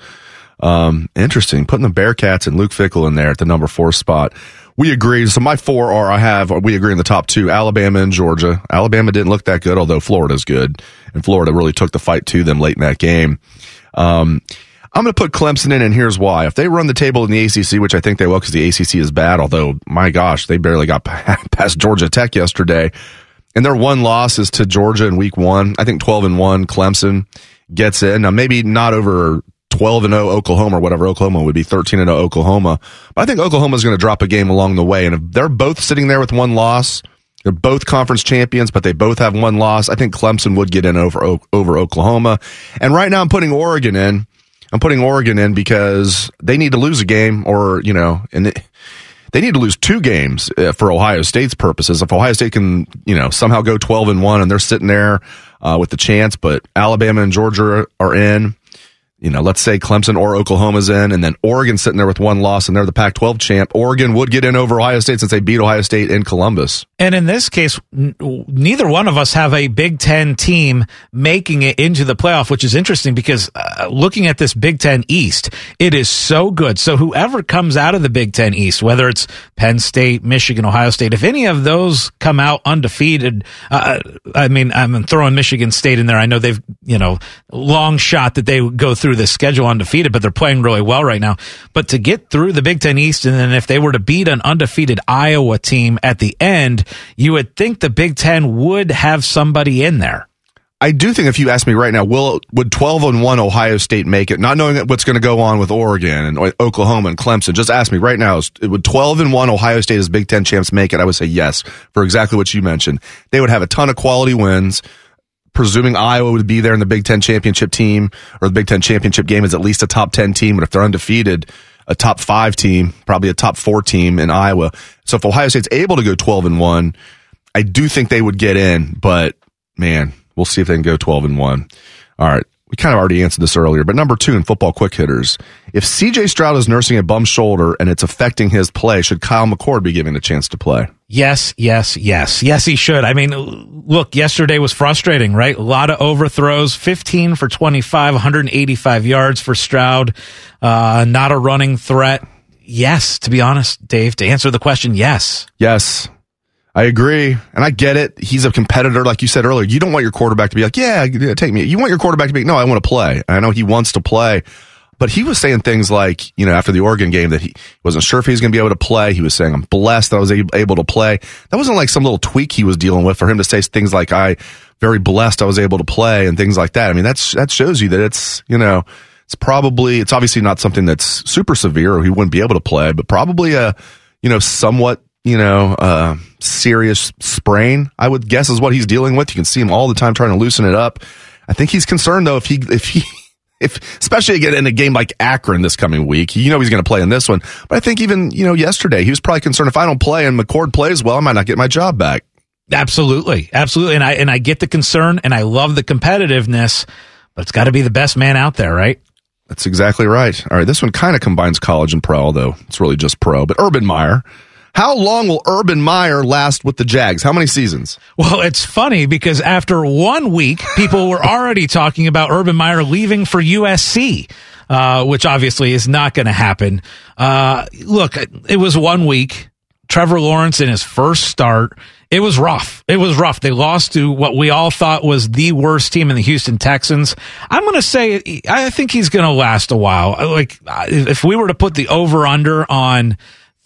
Um, interesting. Putting the Bearcats and Luke Fickell in there at the number four spot. We agree. So my four are, I have, we agree in the top two, Alabama and Georgia. Alabama didn't look that good, although Florida's good. And Florida really took the fight to them late in that game. Um, I'm going to put Clemson in, and here's why. If they run the table in the A C C, which I think they will because the A C C is bad, although, my gosh, they barely got past Georgia Tech yesterday. And their one loss is to Georgia in week one. I think twelve and one Clemson gets in. Now, maybe not over twelve and oh Oklahoma or whatever Oklahoma would be, thirteen and oh Oklahoma. But I think Oklahoma's going to drop a game along the way. And if they're both sitting there with one loss, they're both conference champions, but they both have one loss, I think Clemson would get in over, over Oklahoma. And right now I'm putting Oregon in. I'm putting Oregon in because they need to lose a game or, you know, and it, they need to lose two games uh, for Ohio State's purposes. If Ohio State can, you know, somehow go twelve and one and they're sitting there uh, with the chance, but Alabama and Georgia are in, you know, let's say Clemson or Oklahoma's in, and then Oregon sitting there with one loss and they're the Pac twelve champ. Oregon would get in over Ohio State since they beat Ohio State in Columbus. And in this case, n- neither one of us have a Big Ten team making it into the playoff, which is interesting because uh, looking at this Big Ten East, it is so good. So whoever comes out of the Big Ten East, whether it's Penn State, Michigan, Ohio State, if any of those come out undefeated, uh, I mean, I'm throwing Michigan State in there. I know they've, you know, long shot that they go through the schedule undefeated, but they're playing really well right now. But to get through the Big Ten East, and then if they were to beat an undefeated Iowa team at the end, you would think the Big Ten would have somebody in there. I do think if you ask me right now, will would twelve and one Ohio State make it? Not knowing what's going to go on with Oregon and Oklahoma and Clemson, just ask me right now, would twelve and one Ohio State as Big Ten champs make it? I would say yes, for exactly what you mentioned. They would have a ton of quality wins. Presuming Iowa would be there in the Big Ten championship team, or the Big Ten championship game is at least a top ten team, but if they're undefeated, a top five team, probably a top four team in Iowa. So if Ohio State's able to go twelve and one, I do think they would get in, but man, we'll see if they can go twelve and one. All right. We kind of already answered this earlier, but number two in football quick hitters, if C J Stroud is nursing a bum shoulder and it's affecting his play, should Kyle McCord be given a chance to play? Yes, yes, yes. Yes, he should. I mean, look, yesterday was frustrating, right? A lot of overthrows, fifteen for twenty-five, one hundred eighty-five yards for Stroud, uh, not a running threat. Yes, to be honest, Dave, to answer the question, yes. Yes. I agree, and I get it. He's a competitor, like you said earlier. You don't want your quarterback to be like, yeah, take me. You want your quarterback to be, no, I want to play. I know he wants to play, but he was saying things like, you know, after the Oregon game that he wasn't sure if he was going to be able to play. He was saying, I'm blessed that I was able to play. That wasn't like some little tweak he was dealing with for him to say things like, I very blessed I was able to play and things like that. I mean, that's that shows you that it's, you know, it's probably, it's obviously not something that's super severe or he wouldn't be able to play, but probably a, you know, somewhat, you know, uh, serious sprain, I would guess is what he's dealing with. You can see him all the time trying to loosen it up. I think he's concerned though, if he, if he, if, especially again in a game like Akron this coming week, you know, he's going to play in this one. But I think even, you know, yesterday he was probably concerned if I don't play and McCord plays well, I might not get my job back. Absolutely. Absolutely. And I, and I get the concern and I love the competitiveness, but it's got to be the best man out there, right? That's exactly right. All right. This one kind of combines college and pro, although it's really just pro, but Urban Meyer. How long will Urban Meyer last with the Jags? How many seasons? Well, it's funny because after one week, people were already talking about Urban Meyer leaving for U S C, uh, which obviously is not going to happen. Uh, look, it was one week. Trevor Lawrence in his first start. It was rough. It was rough. They lost to what we all thought was the worst team in the Houston Texans. I'm going to say, I think he's going to last a while. Like, if we were to put the over-under on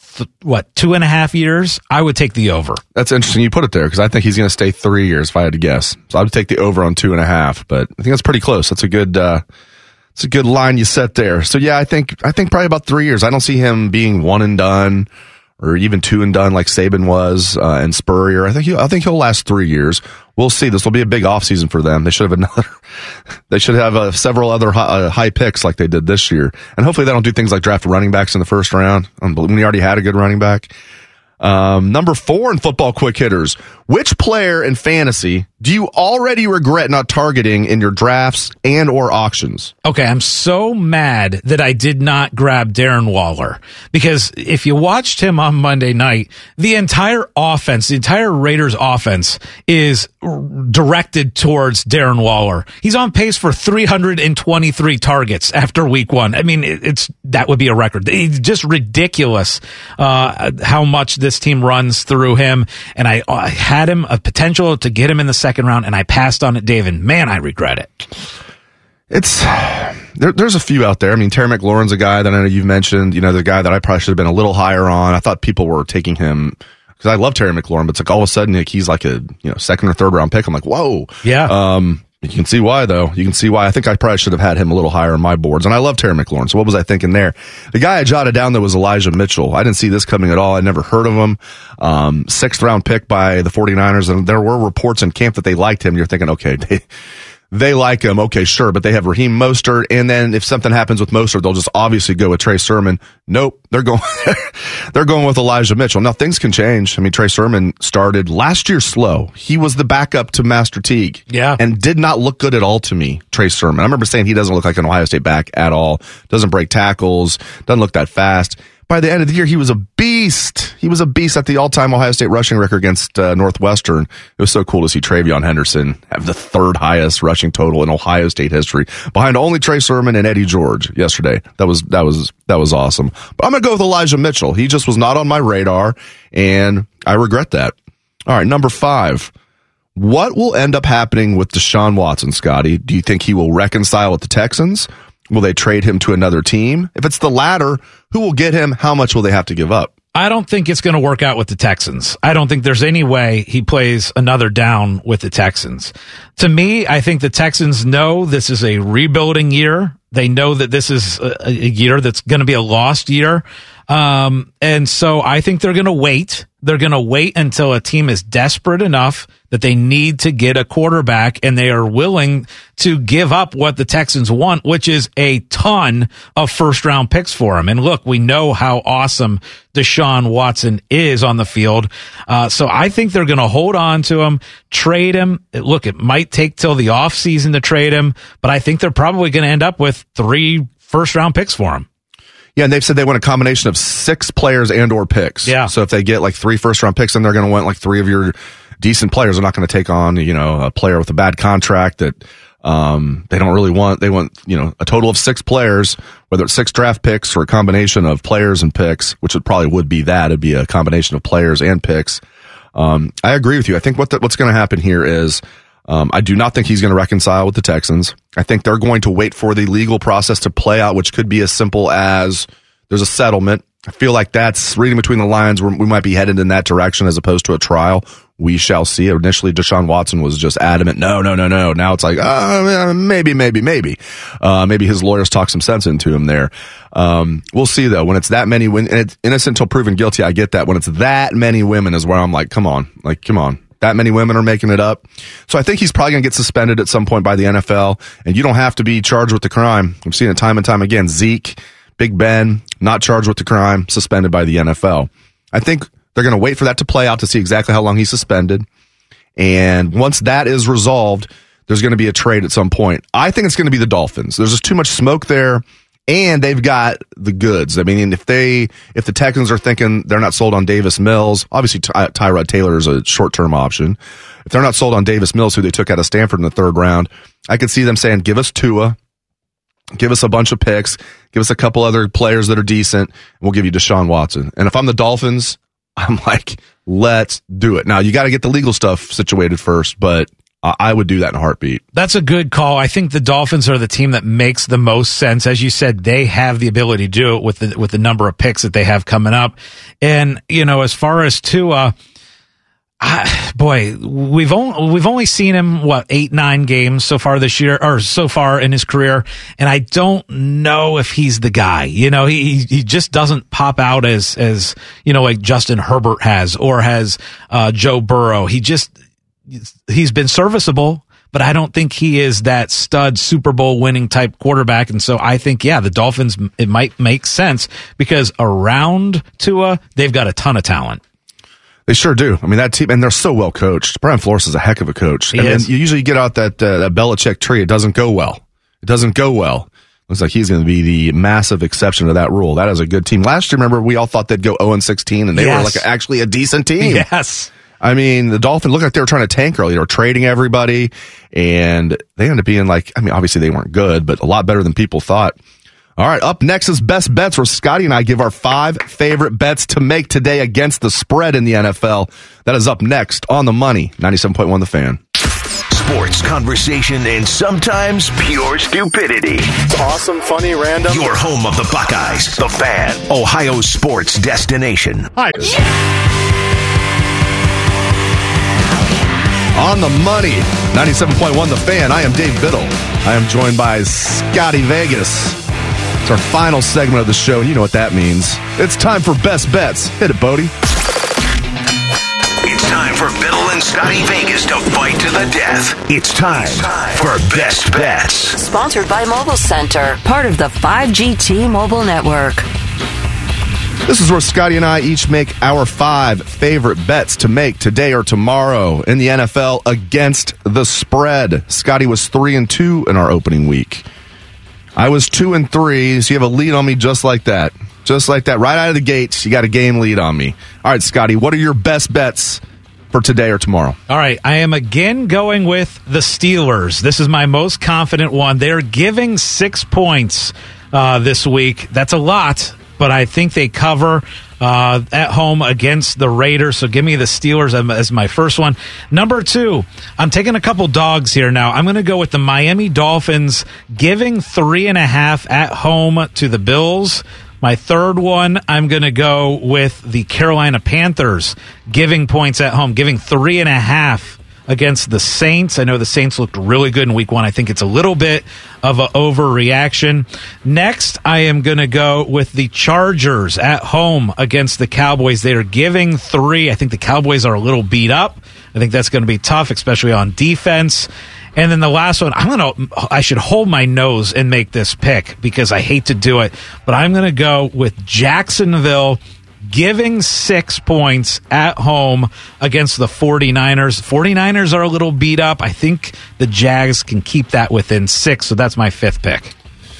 what, two and a half years, I would take the over. That's interesting you put it there because I think he's going to stay three years if I had to guess. So I would take the over on two and a half, but I think that's pretty close. That's a good, uh, it's a good line you set there. So yeah, I think, I think probably about three years. I don't see him being one and done or even two and done like Saban was, uh, and Spurrier. I think he, I think he'll last three years. We'll see. This will be a big offseason for them. They should have another, they should have uh, several other high, uh, high picks like they did this year. And hopefully they don't do things like draft running backs in the first round when you already had a good running back. Um, number four in football quick hitters. Which player in fantasy do you already regret not targeting in your drafts and or auctions? Okay, I'm so mad that I did not grab Darren Waller, because if you watched him on Monday night, the entire offense, the entire Raiders offense is directed towards Darren Waller. He's on pace for three hundred twenty-three targets after week one. I mean, it's that would be a record. It's just ridiculous uh, how much this team runs through him. And I, I had him a potential to get him in the second round, and I passed on it, Dave, and man, I regret it. It's there, there's a few out there. I mean, Terry McLaurin's a guy that I know you've mentioned. You know, the guy that I probably should have been a little higher on. I thought people were taking him because I love Terry McLaurin, but it's like all of a sudden like, he's like a you know second or third round pick. I'm like, whoa, yeah. Um, you can see why though. You can see why. I think I probably should have had him a little higher on my boards. And I love Terry McLaurin. So what was I thinking there? The guy I jotted down there was Elijah Mitchell. I didn't see this coming at all. I never heard of him. Um, sixth round pick by the 49ers. And there were reports in camp that they liked him. You're thinking, okay, they, they like him. Okay, sure. But they have Raheem Mostert. And then if something happens with Mostert, they'll just obviously go with Trey Sermon. Nope. They're going, they're going with Elijah Mitchell. Now things can change. I mean, Trey Sermon started last year slow. He was the backup to Master Teague. Yeah. And did not look good at all to me, Trey Sermon. I remember saying he doesn't look like an Ohio State back at all. Doesn't break tackles. Doesn't look that fast. By the end of the year, he was a beast. He was a beast at the all-time Ohio State rushing record against uh, Northwestern. It was so cool to see TreVeyon Henderson have the third highest rushing total in Ohio State history, behind only Trey Sermon and Eddie George yesterday. That was that was that was awesome. But I'm gonna go with Elijah Mitchell. He just was not on my radar, and I regret that. All right, number five. What will end up happening with Deshaun Watson, Scotty? Do you think he will reconcile with the Texans? Will they trade him to another team? If it's the latter, who will get him? How much will they have to give up? I don't think it's going to work out with the Texans. I don't think there's any way he plays another down with the Texans. To me, I think the Texans know this is a rebuilding year. They know that this is a, a year that's going to be a lost year. Um, and so I think they're going to wait. They're going to wait until a team is desperate enough that they need to get a quarterback, and they are willing to give up what the Texans want, which is a ton of first round picks for him. And look, we know how awesome Deshaun Watson is on the field. Uh, so I think they're going to hold on to him, trade him. Look, it might take till the off season to trade him, but I think they're probably going to end up with three first round picks for him. Yeah, and they've said they want a combination of six players and or picks. Yeah. So if they get like three first round picks, then they're going to want like three of your decent players. They're not going to take on, you know, a player with a bad contract that um they don't really want. They want, you know, a total of six players, whether it's six draft picks or a combination of players and picks, which it probably would be that. It'd be a combination of players and picks. Um, I agree with you. I think what the, what's going to happen here is Um, I do not think he's going to reconcile with the Texans. I think they're going to wait for the legal process to play out, which could be as simple as there's a settlement. I feel like that's reading between the lines. We're, we might be headed in that direction as opposed to a trial. We shall see. Initially, Deshaun Watson was just adamant. No, no, no, no. Now it's like, uh, maybe, maybe, maybe. Uh, maybe his lawyers talk some sense into him there. Um, we'll see though. When it's that many, when and it's innocent until proven guilty, I get that. When it's that many women is where I'm like, come on, like, come on. That many women are making it up. So I think he's probably going to get suspended at some point by the N F L. And you don't have to be charged with the crime. I've seen it time and time again. Zeke, Big Ben, not charged with the crime, suspended by the N F L. I think they're going to wait for that to play out to see exactly how long he's suspended. And once that is resolved, there's going to be a trade at some point. I think it's going to be the Dolphins. There's just too much smoke there. And they've got the goods. I mean, if they, if the Texans are thinking they're not sold on Davis Mills, obviously Ty- Tyrod Taylor is a short-term option. If they're not sold on Davis Mills, who they took out of Stanford in the third round, I could see them saying, give us Tua, give us a bunch of picks, give us a couple other players that are decent, and we'll give you Deshaun Watson. And if I'm the Dolphins, I'm like, let's do it. Now, you got to get the legal stuff situated first, but I would do that in a heartbeat. That's a good call. I think the Dolphins are the team that makes the most sense. As you said, they have the ability to do it with the with the number of picks that they have coming up. And, you know, as far as Tua, I, boy, we've only we've only seen him what eight nine games so far this year, or so far in his career, and I don't know if he's the guy. You know, he he just doesn't pop out as as you know like Justin Herbert has or has uh, Joe Burrow. He just he's been serviceable, but I don't think he is that stud Super Bowl winning type quarterback. And so I think, yeah, the Dolphins, it might make sense because around Tua, they've got a ton of talent. They sure do. I mean, that team, and they're so well coached. Brian Flores is a heck of a coach. He and is. then you usually get out that, uh, that Belichick tree. It doesn't go well. It doesn't go well. Looks like he's going to be the massive exception to that rule. That is a good team. Last year, remember, we all thought they'd go oh and sixteen, and they Yes. were like actually a decent team. Yes. I mean, the Dolphins looked like they were trying to tank early. They were trading everybody, and they ended up being like, I mean, obviously they weren't good, but a lot better than people thought. All right, up next is Best Bets, where Scotty and I give our five favorite bets to make today against the spread in the N F L. That is up next on The Money, ninety-seven point one The Fan. Sports, conversation, and sometimes pure stupidity. Awesome, funny, random. Your home of the Buckeyes, The Fan, Ohio's sports destination. Hi. On The Money, ninety-seven point one The Fan. I am Dave Biddle. I am joined by Scotty Vegas. It's our final segment of the show, and you know what that means. It's time for Best Bets. Hit it, Bodie. It's time for Biddle and Scotty Vegas to fight to the death. It's time for Best Bets. Sponsored by Mobile Center, part of the five G T Mobile Network. This is where Scotty and I each make our five favorite bets to make today or tomorrow in the N F L against the spread. Scotty was three and two in our opening week. I was two and three, so you have a lead on me just like that. Just like that. Right out of the gates, you got a game lead on me. All right, Scotty, what are your best bets for today or tomorrow? All right, I am again going with the Steelers. This is my most confident one. They're giving six points uh, this week. That's a lot, but I think they cover uh, at home against the Raiders. So give me the Steelers as my first one. Number two, I'm taking a couple dogs here now. I'm going to go with the Miami Dolphins giving three and a half at home to the Bills. My third one, I'm going to go with the Carolina Panthers giving points at home, giving three and a half against the Saints. I know the Saints looked really good in week one. I think it's a little bit of an overreaction. Next, I am going to go with the Chargers at home against the Cowboys. They are giving three. I think the Cowboys are a little beat up. I think that's going to be tough, especially on defense. And then the last one, I'm going to, I should hold my nose and make this pick because I hate to do it, but I'm going to go with Jacksonville giving six points at home against the 49ers. 49ers are a little beat up. I think the Jags can keep that within six, so that's my fifth pick.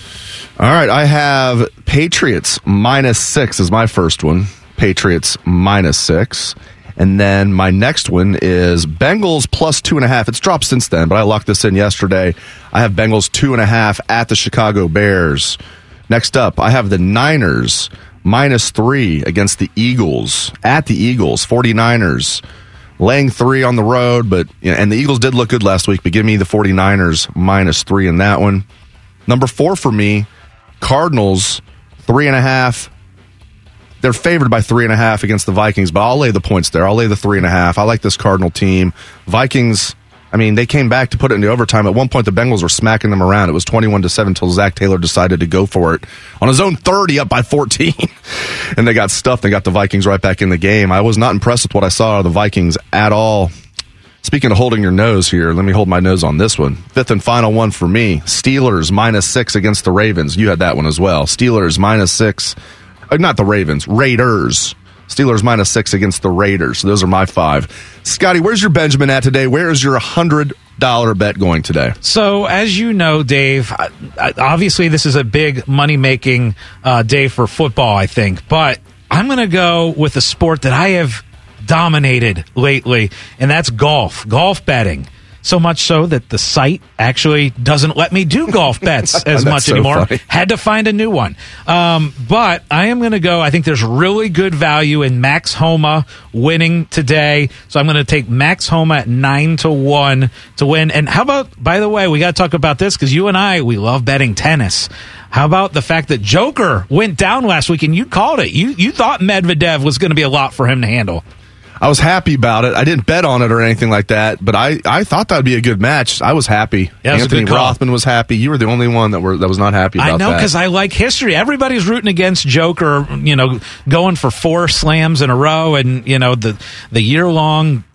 All right, I have Patriots minus six is my first one. Patriots minus six. And then my next one is Bengals plus two and a half. It's dropped since then, but I locked this in yesterday. I have Bengals two and a half at the Chicago Bears. Next up, I have the Niners minus three against the Eagles. At the Eagles, 49ers laying three on the road, but you know, and the Eagles did look good last week, but give me the 49ers minus three in that one. Number four for me, Cardinals, three and a half. They're favored by three and a half against the Vikings, but I'll lay the points there. I'll lay the three and a half. I like this Cardinal team. Vikings, I mean, they came back to put it into overtime. At one point, the Bengals were smacking them around. It was twenty-one to seven until Zach Taylor decided to go for it on his own thirty, up by fourteen. And they got stuffed. They got the Vikings right back in the game. I was not impressed with what I saw out of the Vikings at all. Speaking of holding your nose here, let me hold my nose on this one. Fifth and final one for me. Steelers minus six against the Ravens. You had that one as well. Steelers minus six. Uh, not the Ravens. Raiders. Steelers minus six against the Raiders. So those are my five. Scotty, where's your Benjamin at today? Where is your one hundred dollars bet going today? So, as you know, Dave, I, I, obviously this is a big money-making uh, day for football, I think. But I'm going to go with a sport that I have dominated lately, and that's golf. Golf betting. So much so that the site actually doesn't let me do golf bets as much so anymore. Funny. Had to find a new one. Um, but I am going to go, I think there's really good value in Max Homa winning today. So I'm going to take Max Homa at nine to one to win. And how about, by the way, we got to talk about this because you and I, we love betting tennis. How about the fact that Joker went down last week and you called it? You, you thought Medvedev was going to be a lot for him to handle. I was happy about it. I didn't bet on it or anything like that, but I, I thought that would be a good match. I was happy. Yeah, was Anthony Rothman was happy. You were the only one that were that was not happy about that. I know, because I like history. Everybody's rooting against Joker, you know, going for four slams in a row and, you know, the the year-long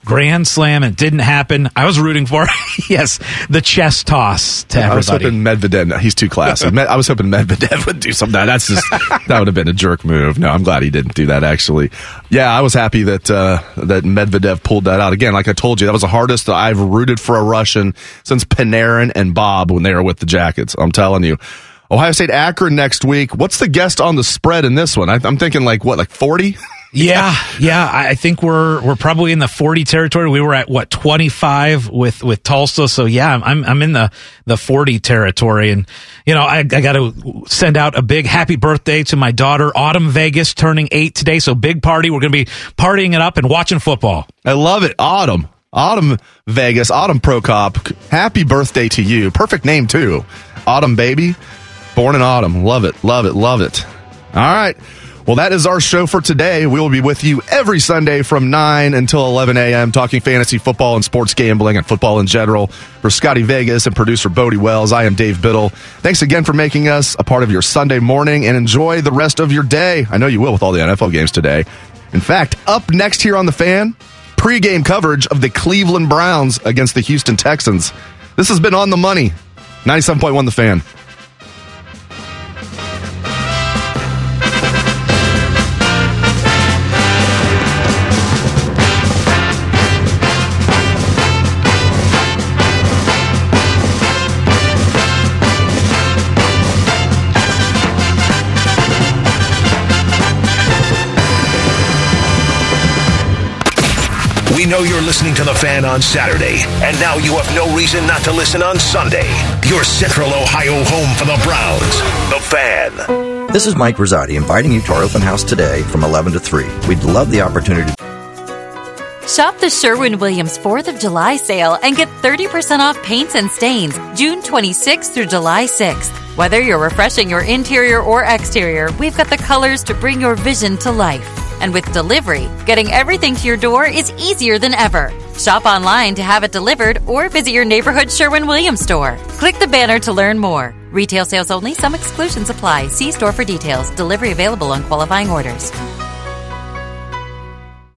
grand slam, and it didn't happen. I was rooting for, yes, the chest toss to I was everybody. hoping Medvedev, no, he's too classy. Me- I was hoping Medvedev would do something. That's just, that would have been a jerk move. No, I'm glad he didn't do that, actually. Yeah, I was happy that, uh, that Medvedev pulled that out. Again, like I told you, that was the hardest that I've rooted for a Russian since Panarin and Bob when they were with the Jackets. I'm telling you. Ohio State Akron next week. What's the guest on the spread in this one? I, I'm thinking like, what, like forty? Yeah, yeah. I think we're we're probably in the forty territory. We were at what twenty-five with with Tulsa, so yeah, I'm I'm in the the forty territory. And you know, I, I got to send out a big happy birthday to my daughter Autumn Vegas, turning eight today. So big party. We're going to be partying it up and watching football. I love it, Autumn. Autumn Vegas, Autumn Prokop. Happy birthday to you. Perfect name too, Autumn baby. Born in autumn. Love it, love it, love it. All right. Well, that is our show for today. We will be with you every Sunday from nine until eleven a.m. talking fantasy football and sports gambling and football in general. For Scotty Vegas and producer Bodie Wells, I am Dave Biddle. Thanks again for making us a part of your Sunday morning, and enjoy the rest of your day. I know you will with all the N F L games today. In fact, up next here on The Fan, pregame coverage of the Cleveland Browns against the Houston Texans. This has been On the Money. ninety-seven point one The Fan. We know you're listening to The Fan on Saturday, and now you have no reason not to listen on Sunday. Your Central Ohio home for the Browns. The Fan. This is Mike Rosati inviting you to our open house today from eleven to three. We'd love the opportunity to shop the Sherwin-Williams fourth of July sale and get thirty percent off paints and stains June twenty-sixth through July sixth. Whether you're refreshing your interior or exterior, we've got the colors to bring your vision to life. And with delivery, getting everything to your door is easier than ever. Shop online to have it delivered or visit your neighborhood Sherwin-Williams store. Click the banner to learn more. Retail sales only. Some exclusions apply. See store for details. Delivery available on qualifying orders.